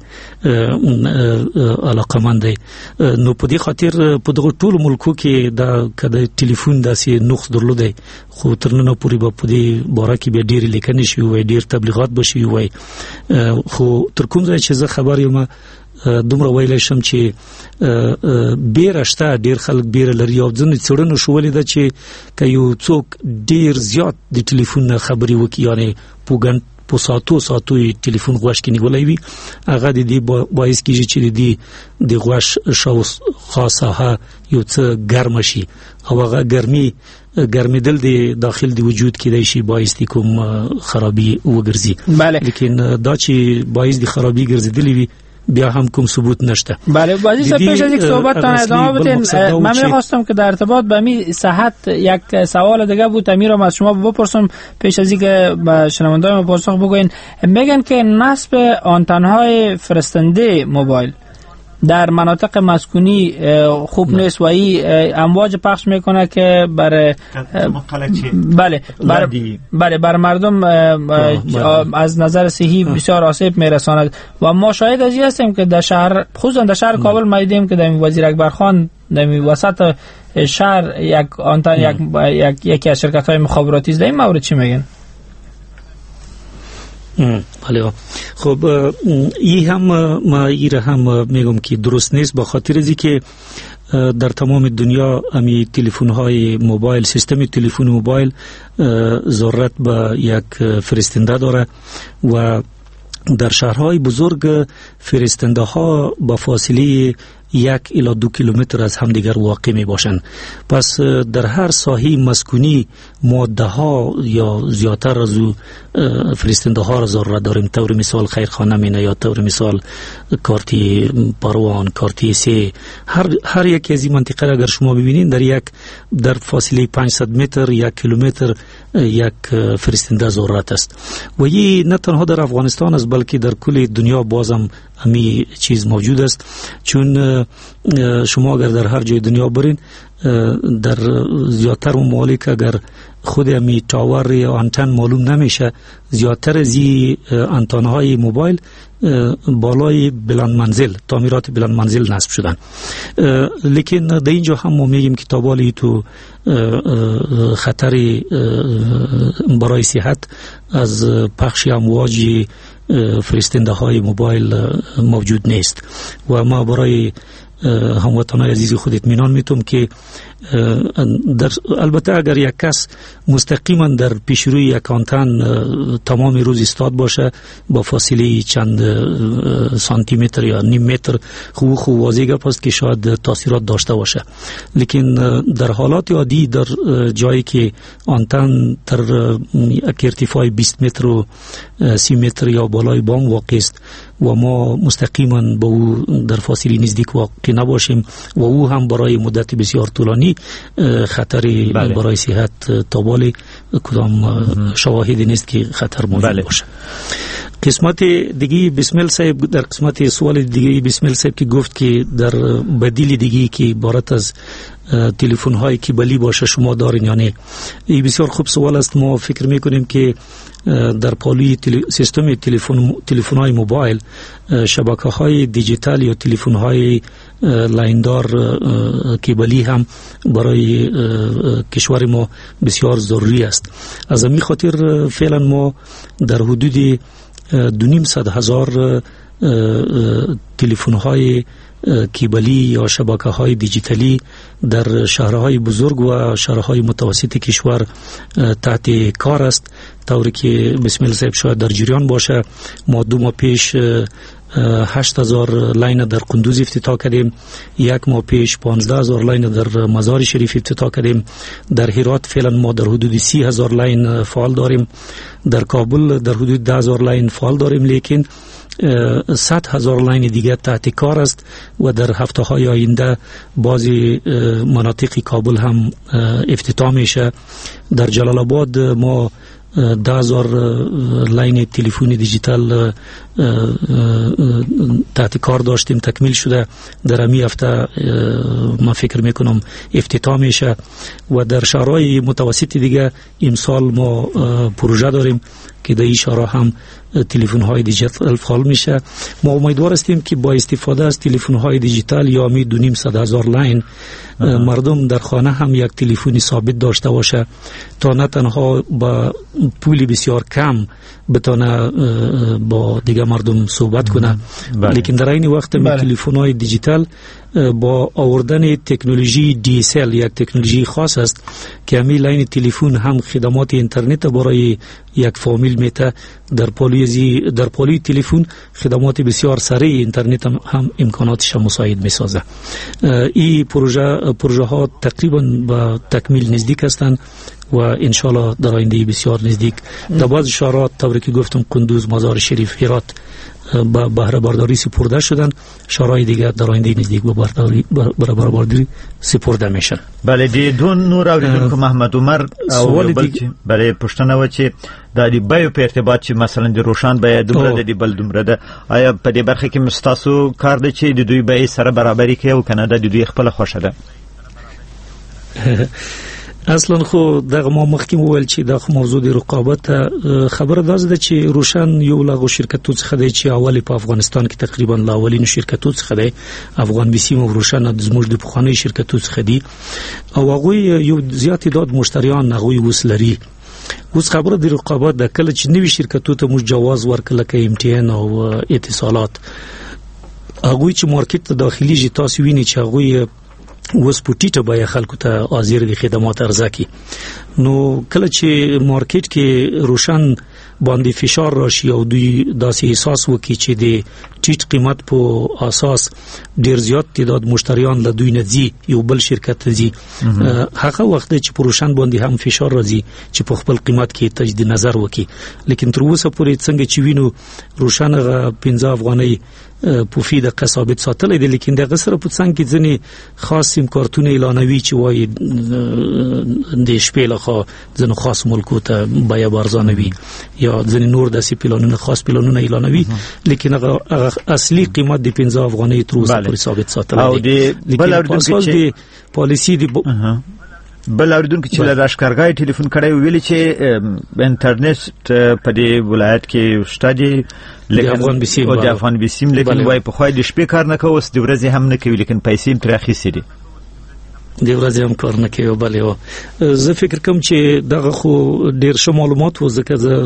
علاقمند دی. نو په دې خاطر په دغه ټولو ملکو کې دا کده ټلیفون داسې نقص درلودی، خو تر نن پورې به په دې باره کې به ډیر لیکنې شوي وای، ډیر تبلیغات به شوي وای. خو تر کوم ځای چې زه خبر یم دومره ویلی شم چې بیره شته، ډیر خلک بیره لري او ځینې څېړنو ښودلې ده چې که یو څوک ډیر زیات د ټلیفون نه خبرې وکړي، یعنې په ګڼ په ساعتو ساعتو یې ټلیفون غوږ کې نیولی وي، هغه د دې باعث کېږي چې د دې د غوږ شاوخوا ساحه یو څه ګرمه شي او هغه ګرمي ګرمېدل د داخل د وجود کېدای شي باعث د کوم خرابي وګرځي. لیکن دا چې باعث د خرابي ګرځېدلی وي بیا هم کوم ثبوت نشته. بله بازی صاحب پیش از یک صحبتتان ادامه بدین، من می‌خواستم که در ارتباط به می صحت یک سوال دیگه بود امیرم از شما بپرسم پیش از اینکه به شنونده‌های ما پاسخ بگوین. میگن که نصب آنتن‌های فرستنده موبایل در مناطق مسکونی خوب نیست و این امواج پخش میکنه که بر بله بر بله بر مردم از نظر صحی بسیار آسیب میرساند و ما شاهد از این هستیم که در شهر خصوصا در شهر کابل ما دیدیم که در وزیر اکبر خان در وسط شهر یک آنتن یک یک یکی از شرکت‌های مخابراتی است. در این مورد چی میگن؟ بله خب این هم ما ایره هم میگم که درست نیست، به خاطر از اینکه در تمام دنیا امی تلفن های موبایل، سیستم تلفن موبایل ضرورت به یک فرستنده داره و در شهرهای بزرگ فرستنده ها با فاصله یک الی دو کیلومتر از همدیگر واقع می باشند. پس در هر ساحه مسکونی ما ده ها یا زیادتر از فرستنده ها را ضرورت داریم. طور مثال خیرخانه مینه یا طور مثال کارتی پروان، کارتی سه، هر هر یک از این منطقه اگر شما ببینید در یک در فاصله پانصد متر یک کیلومتر یک فرستنده ضرورت است و این نه تنها در افغانستان است بلکه در کل دنیا بازم همی چیز موجود است. چون شما اگر در هر جای دنیا برین در زیادتر ممالک اگر خود همی تاور یا آنتن معلوم نمیشه، زیادتر از این آنتن‌های موبایل بالای بلند منزل، تعمیرات بلند منزل نصب شدن. لیکن در اینجا هم ما میگیم که تابالی تو خطر برای صحت از پخش امواج فرستنده های موبایل موجود نیست و ما برای هموطنان عزیز خود اطمینان میتونم که در البته اگر یک کس مستقیما در پیشروی یک آنتن تمام روز ایستاد باشه با فاصله چند سانتی متر یا نیم متر خوب خوب واضح گپ است که شاید تاثیرات داشته باشه. لیکن در حالات عادی در جایی که آنتن در یک ارتفاع بیست متر و سی متر یا بالای بام واقع است و ما مستقیما با او در فاصله نزدیک واقع نباشیم و او هم برای مدت بسیار طولانی خطری بله. برای صحت تابالی کدام شواهدی نیست که خطر موجود بله. باشه. قسمت دیگه بسمل صاحب در قسمت سوال دیگه بسمل صاحب که گفت که در بدیل دیگه که عبارت از تلفن های کیبلی باشه شما دارین یا نه. این بسیار خوب سوال است. ما فکر میکنیم که در پالوی تل... سیستم تلفن تلفن های موبایل شبکه های دیجیتال یا تلفن های لایندار کیبلی هم برای کشور ما بسیار ضروری است. از همین خاطر فعلا ما در حدود دو نیم صد هزار تلفن های کیبلی یا شبکه های دیجیتالی در شهرهای بزرگ و شهرهای متوسط کشور تحت کار است. طوری که بسم الله صاحب شاید در جریان باشه ما دو ماه پیش هشت هزار لاین در قندوز افتتاح کردیم، یک ماه پیش پانزده هزار لاین در مزار شریف افتتاح کردیم. در هرات فعلا ما در حدود سی هزار لاین فعال داریم، در کابل در حدود ده هزار لاین فعال داریم، لیکن صد هزار لاین دیگه تحت کار است و در هفته های آینده بعضی مناطق کابل هم افتتاح میشه. در جلال آباد ما ده هزار لاین تلفن دیجیتال تحت کار داشتیم، تکمیل شده، در همین هفته من فکر میکنم افتتاح میشه و در شهرهای متوسط دیگه امسال ما پروژه داریم که در این شهرها هم تلفن های دیجیتال فعال میشه. ما امیدوار هستیم که با استفاده از تلفن های دیجیتال یا می دو نیم صد هزار لاین مردم در خانه هم یک تلفنی ثابت داشته باشه تا نه تنها با پول بسیار کم بتونه با دیگه مردم صحبت کنه، لیکن در این وقت می تلفن های دیجیتال با آوردن تکنولوژی دی اس ال یک تکنولوژی خاص است که همین لاین تلفن هم خدمات اینترنت برای یک فامیل میته. در پالی در پالی تلفن خدمات بسیار سریع اینترنت هم, هم امکاناتش مساعد میسازه. این پروژه پروژه ها تقریبا به تکمیل نزدیک هستند و ان شاء الله در آینده بسیار نزدیک در بعض شهرات طوری که گفتم قندوز، مزار شریف، هرات با بهره برداری سپرده شدن، شهرهای دیگر در آینده نزدیک به برداری بهره برداری سپرده میشن. بله دی دون نور اوریدونکو محمد عمر سوال دیگه برای پښتنه و چې د دې بایو په ارتباط چې مثلا د روشان بیا دومره د بل دومره ده، آیا په دې برخه کې مستاسو کار دی چې د دوی بیا سره برابرۍ کوي او کنه د دوی خپل خوښه ده؟ اصلا خو دغه ما مخکې وویل چې دغه موضوع د رقابت خبره داز ده چې روشن یو لاغو شرکتو څخه دی چې اولی په افغانستان کې تقریبا لا اولینو شرکتو څخه دی. افغان بیسیم او روشن زموږ د پخوانی شرکتو څخه دی او هغه یو زیات تعداد مشتریان هغه وسلري. اوس خبره د رقابت د کله چې نوی شرکتو ته موږ جواز ورکړل کې ام ټي ان او اتصالات هغه چې مارکیټ ته داخلي تاسو ویني چې هغه وس پټیټه بیا خلکو ته حاضر دي خدمات ارزاکي. نو کله چې مارکیټ کې روشن باندې فشار راشي او دوی داسې احساس وکړي چې د ټیټ قیمت په اساس ډیر زیات تعداد مشتریان له دوی نه ځي یو بل شرکت ته ځي هغه وخت چې پروشن باندې هم فشار راځي چې په خپل قیمت کې تجدید نظر وکړي لیکن تر اوسه پورې څنګه چې وینو روشن غ پنځه افغانۍ پوفي د قصابت ساتلې دي لیکن د غسر په څنګه کې ځنې خاص سیم کارتونه اعلانوي چې وایي د شپې لخوا ځنه خاص ملکو ته بیا بارزانوي یا ځنې نور د سی پلانونه خاص پلانونه اعلانوي لیکن هغه اصلي قیمت د پنځه افغانۍ تر اوسه پورې ثابت ساتل دي لیکن په اساس د پالیسی دی بل اوریدونکو چې له لشکرګاه ټلیفون کړی ویل چې انټرنیټ په دې ولایت کې شته دي د افغان بسیم او د افغان بسیم لیکن وای په خو د شپې کار نه کوي د ورځې هم نه کوي لیکن پیسې هم تر اخیستې دي د ورځې هم کار نه کوي بلې و زه فکر کوم چې دغه خو ډیر ښه معلومات و ځکه زه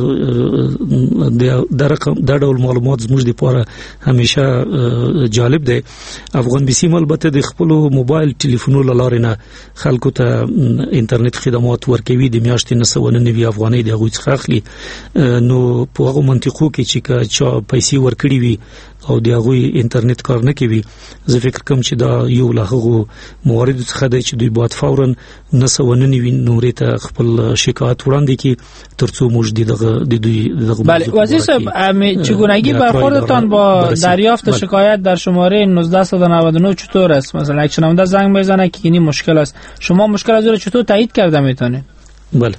د رقم د ډول معلومات زموږ لپاره همیشه جالب دی افغان بسیم البته د خپل موبایل ټلیفونونو لارې نه خلکو ته انټرنیټ خدمات ورکوي د میاشتې نه سوه نوي افغانۍ د هغوی څخه اخلي نو په هغه منطقو کې چې چا پیسې ورکړي وي او د هغوی انټرنیټ کار نه کوي زه فکر کوم چې دا یو له هغو موارد څخه دی چې دوی باید فورا نه سوه نوي نمرې ته خپل شکایت وړاندې کړي ترڅو موږ دغه د دوی دغه بله وزیر صاحب چگونگی برخوردتان با دریافت شکایت در شماره نوزده نود و نه چطور است؟ مثلا یک شنونده زنگ میزنه که این مشکل است شما مشکل از رو چطور تایید کرده میتونید؟ بله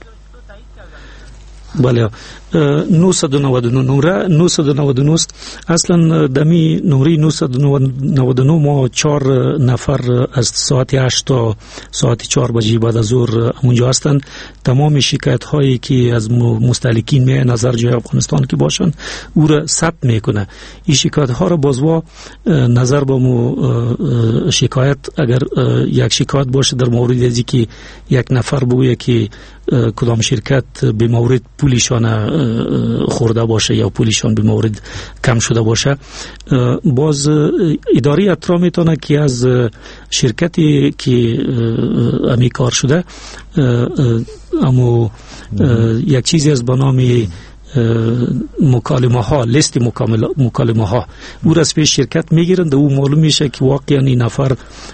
بله نهصد و نود و نه نمره نهصد و نود و نه اصلا دمی نمره نهصد و نود و نه ما چهار نفر از ساعت هشت تا ساعت چهار بجه بعد از ظهر اونجا هستند تمام شکایت هایی که از مستهلکین می نظر جای افغانستان که باشند او را ثبت میکنه این شکایت ها را بازوا نظر به مو شکایت اگر یک شکایت باشه در مورد ازی که یک نفر بگویه که کدام شرکت به مورد پولیشان خورده باشه یا پولیشان به مورد کم شده باشه باز اداره اطلاع میتونه که از شرکتی که امی کار شده اما یک چیزی از به نام مکالمه ها لیست مکالمه ها او را از پیش شرکت میگیرند او معلوم میشه که واقعا این نفر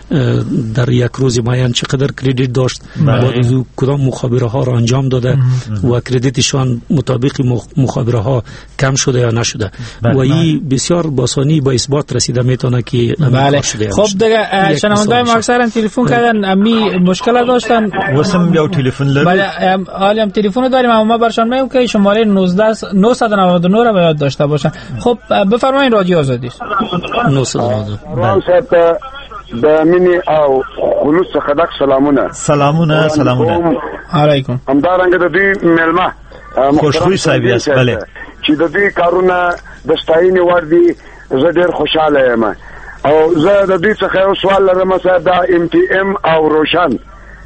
در یک روز معین چقدر کردیت داشت بعد از او کدام مخابره ها را انجام داده و کردیتشان مطابق مخابره ها کم شده یا نشده و این بسیار باسانی با اثبات رسیده میتونه که بله. خب دیگه شنوندای ما اکثرا تلفن کردن امی مشکل داشتن واسم یو تلفن لري بله حالا هم تلفن داریم اما ما برشان میگم که شماره نوزده نهصد و نود و نه را به یاد داشته باشن. خب بفرمایید رادیو آزادی نهصد و نود و نه بله د مینی او خلوص خدق سلامونه سلامونه سلامونه علیکم همدارنګه د دې ملما خوشخوی صاحب یاست بله چې د دې کارونه د ستاینې ور دي زه ډېر خوشاله یم او زه د دې څخه یو سوال لرم چې دا ام ټي ام او روشن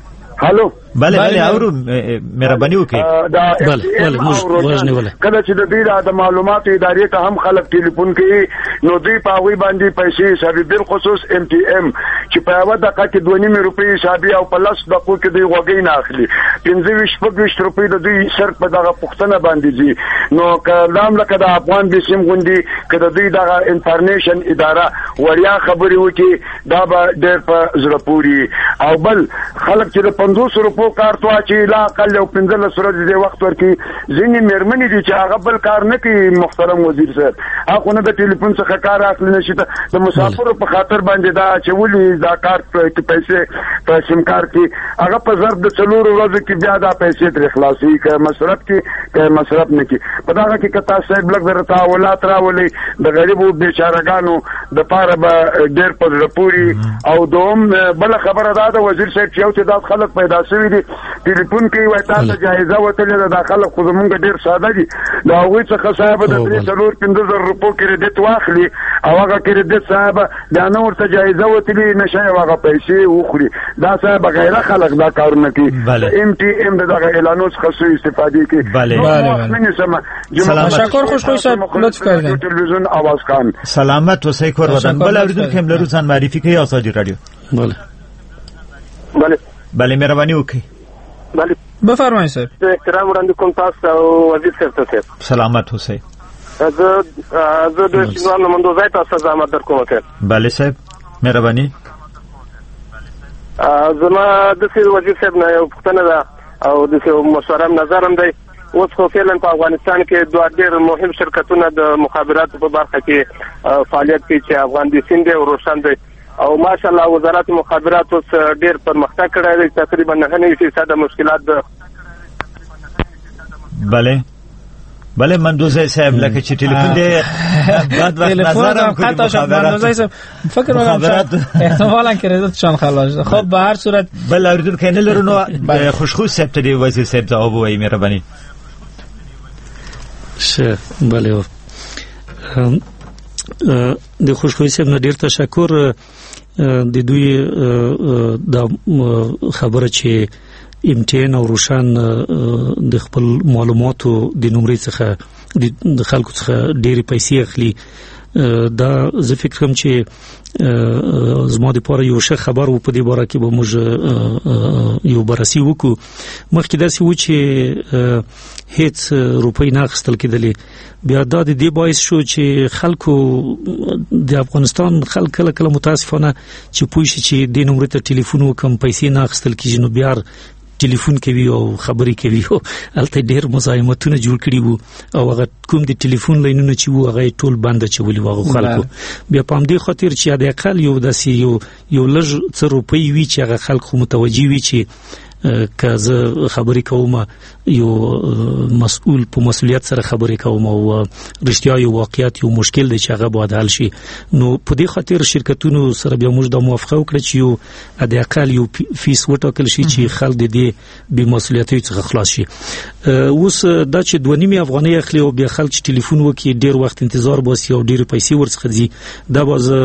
هالو بله بله اورو مهرباني وکړئ بله بله موږ ورژنه ولا کله چې د دې د معلوماتو ادارې ته هم خلک ټلیفون کوي نو دوی په وی باندې پیسې حسابي بل خصوص ام ټي ام چې په یو دقیقه کې دوه نیم روپۍ حسابي او په لاس دقیقو کې دوی وګی نه اخلي پنځه ویشت شپږ روپۍ د دوی سر په دغه پښتنه باندې دي نو کلام لکه د افغان بسیم غوندي کله دوی دغه انفارمیشن اداره وړیا خبري وکي دا به ډېر په زړه پوري او بل خلک چې پنځوس روپو کارت واچي لا اقل یو پنځلس ورځې د وخت ورکي ځینې مېرمنې دي چې هغه بل کار نه کوي محترم وزیر صاحب هغه نه د ټلیفون څخه کار اخلي نشي د مسافرو په خاطر باندې دا چې ولي دا کارت کې پیسې په سیم کارت کې هغه په ضرب د څلورو ورځو کې بیا دا پیسې تر خلاصي که مصرف کې که مصرف نه کې په دغه کې کتا صاحب لږ درته اولاد راولي د غریبو بیچارهګانو د پاره به ډېر په زړه پوري او دوم بل خبره ده د وزیر صاحب چې یو تعداد خلک پیدا شوي دي ټلیفون کې وای تاسو جایزه وتلې ده د خلک خو زمونږ ډېر ساده دي دا هغوی څخه صاحب د درې څلور پنځه زره روپو کریډیټ واخلي او هغه کریډیټ صاحب بیا نه ورته جایزه وتلي نشه هغه پیسې وخوري دا صاحب غیره خلک دا کارونه کوي ام ټي ام دغه اعلانونو څخه سوء استفاده کوي تشکر خوشخوی صاحب لطف کردین تلویزیون آواز خان سلامت و سیکور ودان بل اوریدونکو هم لرو ځان معرفي کوي آزادي رادیو بله بله بله مهرباني وکړئ بله بفرمایید صاحب. احترام وړاندې کوم تاسو او وزیر صاحب ته. سلامت اوسئ. زه زه د شینوار مندوزای تاسو زحمت در کوم ته. بله صاحب مهرباني. زما د سي وزیر صاحب نه یو پوښتنه ده او د سي مشوره نظرم دی. اوس خو فعلا په افغانستان کې دوه ډېر مهم شرکتونه د مخابراتو په برخه کې فعالیت کوي چې افغان دي سند او روشن دی او ماشاءالله وزارت مخابرات اوس ډېر پرمختګ کړی دی. تقریبا نهه فیصد مشکلات ده. بله بله مندوزای صاحب لکه چې ټلیفون دی بعد وقت نظرم کوي مندوزای صاحب فکر می‌کنم احتمالاً کردیتشان خلاص. خب به هر صورت بل اوریدون که نه لرو نو خوشخوش صاحب ته دی وزیر صاحب جواب وایي مهرباني. شه بله د خوشخویی صاحب نه ډیر تشکر. د دوی د خبره چې ام ټي ان او روشن د خپل معلوماتو د نمرې څخه د خلکو څخه ډېری پیسې اخلي. دا زه فکر کوم چې زما د پاره یو ښه خبر و په دې باره کې به موږ یو بررسي وکړو. مخکې داسې و چې هیڅ روپۍ نه اخیستل کېدلې. بیا دا د دې باعث شو چې خلکو د افغانستان خلک کله کله متاسفانه چې پوه شي چې دې نمرې ته ټلیفون وکړم پیسې نه اخیستل کېږي نو بیا ټلیفون کوي او خبرې کوي او هلته ډېر مزاحمتونه جوړ کړي وو او هغه کوم د ټلیفون لاینونه چې وو هغه ټول بند اچولي وو هغه خلکو. بیا په همدې خاطر چې د اقل یو داسې یو یو لږ څه روپۍ وي چې هغه خلک خو متوجي وي چې که زه خبرې کوم یو مسؤل په مسؤلیت سره خبرې کوم او رښتیا یو واقعیت یو مشکل دی چې هغه باید حل شي. نو په دې خاطر شرکتونو سره بیا موږ د موافقه وکړه چې یو د اقل یو فیس وټاکل شي چې خلک د دې بې مسؤلیتۍ څخه خلاص شي. اوس دا چې دوه نیمې افغانۍ اخلي او بیا خلک چې ټلیفون وکړي ډېر وخت انتظار باسي او ډېرې پیسې ورڅخه ځي دا به زه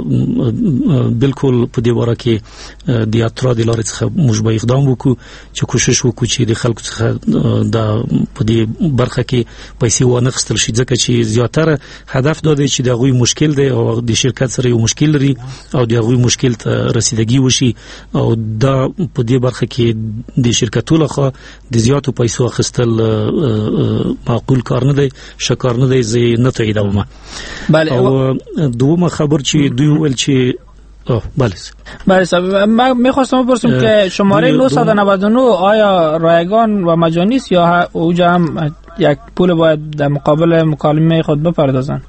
بالکل په دې باره کې د اترا د لارې څخه موږ به اقدام وکړو چې کوشش وکړو چې د خلکو څخه دا په دې برخه کې پیسې وانه خستل شي ځکه چې زیاتره هدف دا دی چې د غوي مشکل دی او د شرکت سره یو مشکل لري او د غوي مشکل ته رسیدګي وشي او دا په دې برخه کې د شرکتونو لخوا د زیاتو پیسو اخیستل معقول کار نه دی شکار نه دی زه نه تاییدوم. بله او دومره خبر چې دوی ول چې اوه بله بله صاحب من میخواستم بپرسم که شماره نهصد و نود و نه آیا رایگان و مجانی است یا اوجا هم یک پول باید در مقابل مکالمه خود بپردازن؟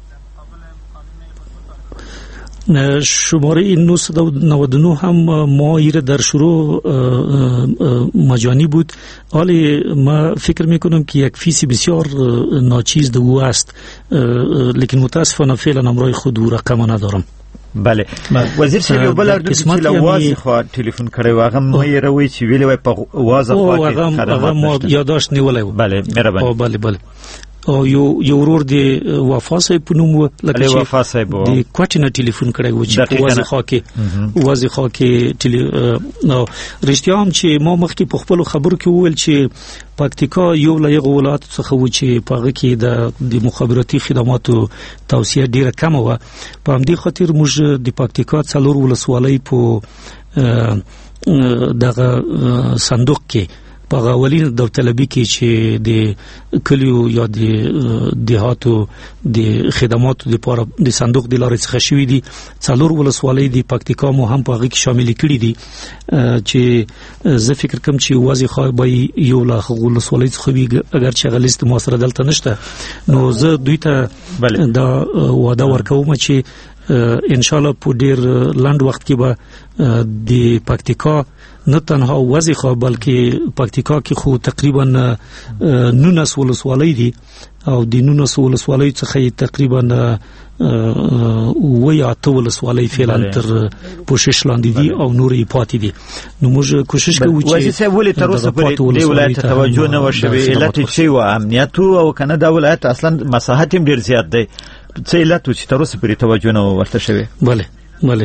شماره نهصد و نود و نه هم ما ایره در شروع مجانی بود ولی ما فکر میکنم که یک فیسی بسیار ناچیز دو است لیکن متاسفانه فعلا امرای خود و رقم ندارم. بله وزیر صاحب یو بل اردو چې لوازي خو ټلیفون کړی واغه مې روي چې ویلې وای په وازه خو کې خدمات نشته. یاداشت نیولای و. بله مهرباني. او بله بله او یو یو ورور دی وفا صاحب په نوم لکه چې وفا صاحب د کوټینه ټلیفون کړی و چې په وازه خو کې وازه خو کې ټلی نو رښتیا هم چې ما مخکې په خپل خبرو کې وویل چې پکتیکا یو له یو ولایت څخه و چې پاغه کې د د مخابراتي خدماتو توسعه ډیره کم و. په همدې خاطر موږ د پکتیکا څلور ولسوالۍ په دغه صندوق کې په اولین داوطلبي کې چې د کلیو یا د دیهاتو د خدماتو لپاره د صندوق د لارې څخه شوې دي څلور ولسوالۍ د پکتیکا مو هم په هغه کې شامل کړي دي چې زه فکر کوم چې واځي خو به یو لا ولسوالۍ څخه وي اگر چې غلیست مو سره دلته نشته نو زه دوی ته دا وعده ورکوم چې ان شاء الله په ډیر لاند وخت کې به د پکتیکا نه تنها وظیفه بلکې پکتیکا کې خو تقریبا نونس ولسوالۍ دي او د نونس ولسوالۍ څخه تقریبا وی اته ولسوالۍ فعلا تر پوشش لاندې دي او نورې پاتې دي. نو موږ کوشش کوو چې وظیفه ولې تر اوسه پورې د ولایت توجه نه وشوي علت چې و امنیت او کنه د ولایت اصلا مساحت هم ډیر زیات دی څه علت چې تر اوسه پورې توجه نه ورته شوی. بله بله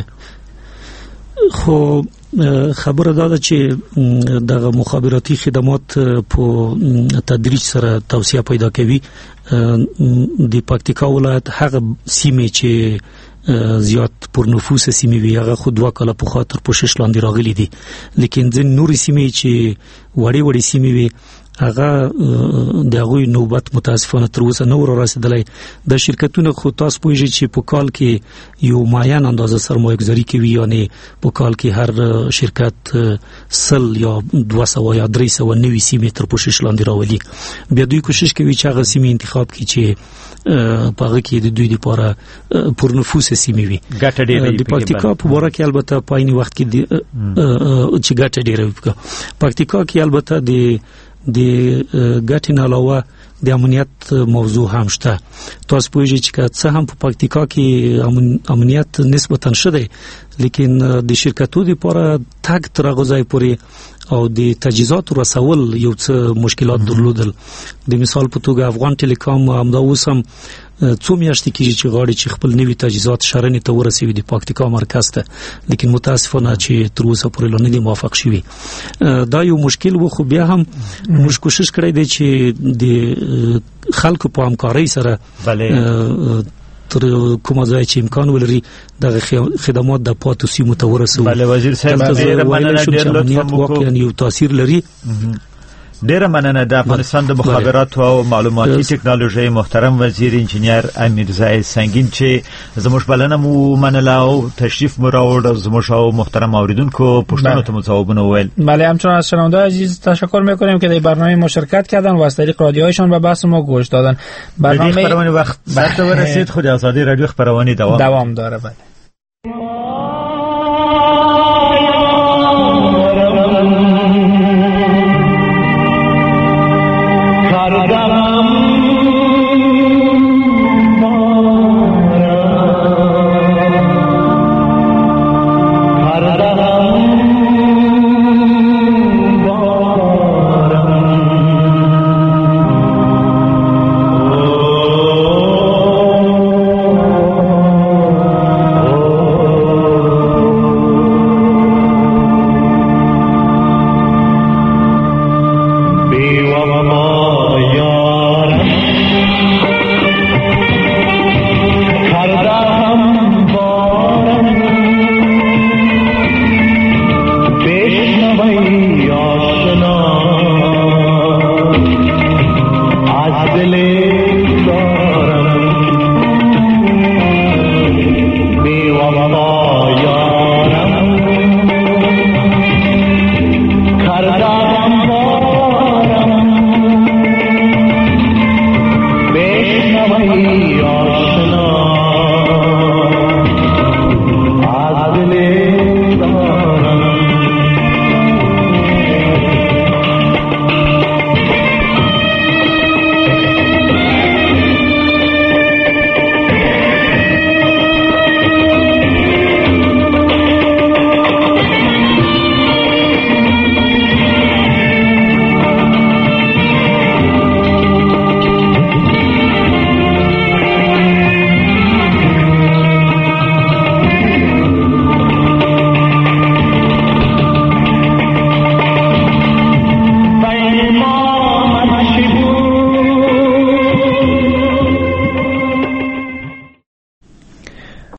خو خبره دا ده چې دغه مخابراتي خدمات په تدریج سره توسعه پیدا کوي. د پکتیکا ولایت هغه سیمه چې زیات پرنفوس سیمې وي هغه خو دوه کاله په خاطر پوښښ لاندې راغلي دي لیکن ځین نورې سیمې چې وړې وړې سیمې وي هغه د هغوی نوبت متاسفانه تر اوسه نه ور رسیدلی. د شرکتونو خو تاسو پوهیږئ چې په کال کې یو معین اندازه سرمایه گذاري کوي، یعنی په کال کې هر شرکت سل یا دوه سوه یا درې سوه نوي سیمې تر پوښښ لاندې راولي. بیا دوی کوشش کوي چې هغه سیمې انتخاب کړي چې په هغه کې د دوی لپاره پرنفوس سیمې وي. د پکتیکا په باره کې البته په عین وخت کې چې ګټه ډېره وي. پکتیکا کې البته د د ګټې نه علاوه د امنیت موضوع هم شته. تاسو پوهیږئ چې څه هم په پکتیکا کې امنیت نسبتاً ښه دی لیکن د شرکتونو لپاره تګ تر هغه ځای پورې او د تجهیزاتو رسول یو څه مشکلات درلودل. د مثال په توګه افغان ټیلیکام همدا اوس هم څو میاشتې کېږي چې غواړي چې خپل نوي تجهیزات شرنې ته ورسوي د پکتیکا مرکز ته، لیکن متاسفانه چې تر اوسه پورې لا نه دي موافق شوي. دا یو مشکل و، خو بیا هم موږ کوشش کړی دی چې د خلکو په همکارۍ سره تر کومه ځای چې امکان ولري د خدمات د پاتو سیمو ته ورسوي. بله وزیر صاحب ډېره مننه، ډېر لطف واقعا یو تاثیر لري. ډیره مننه د افغانستان د مخابراتو او معلوماتي ټکنالوژي محترم وزیر انجینیر امیرزای سنگین چې زموږ بلنه مو منله او تشریف مو راوړ. زموږ او محترم اوریدونکو پوښتنو ته جوابونه وویل. بله، همچنان از شنونده‌های عزیز تشکر می‌کنیم که در برنامه مشارکت کردن و از طریق رادیوهایشان به بحث ما گوش دادن. برنامه خبرونه وقت وقت ورسید. خود آزادی رادیو خبرونه دوام دوام داره. بله.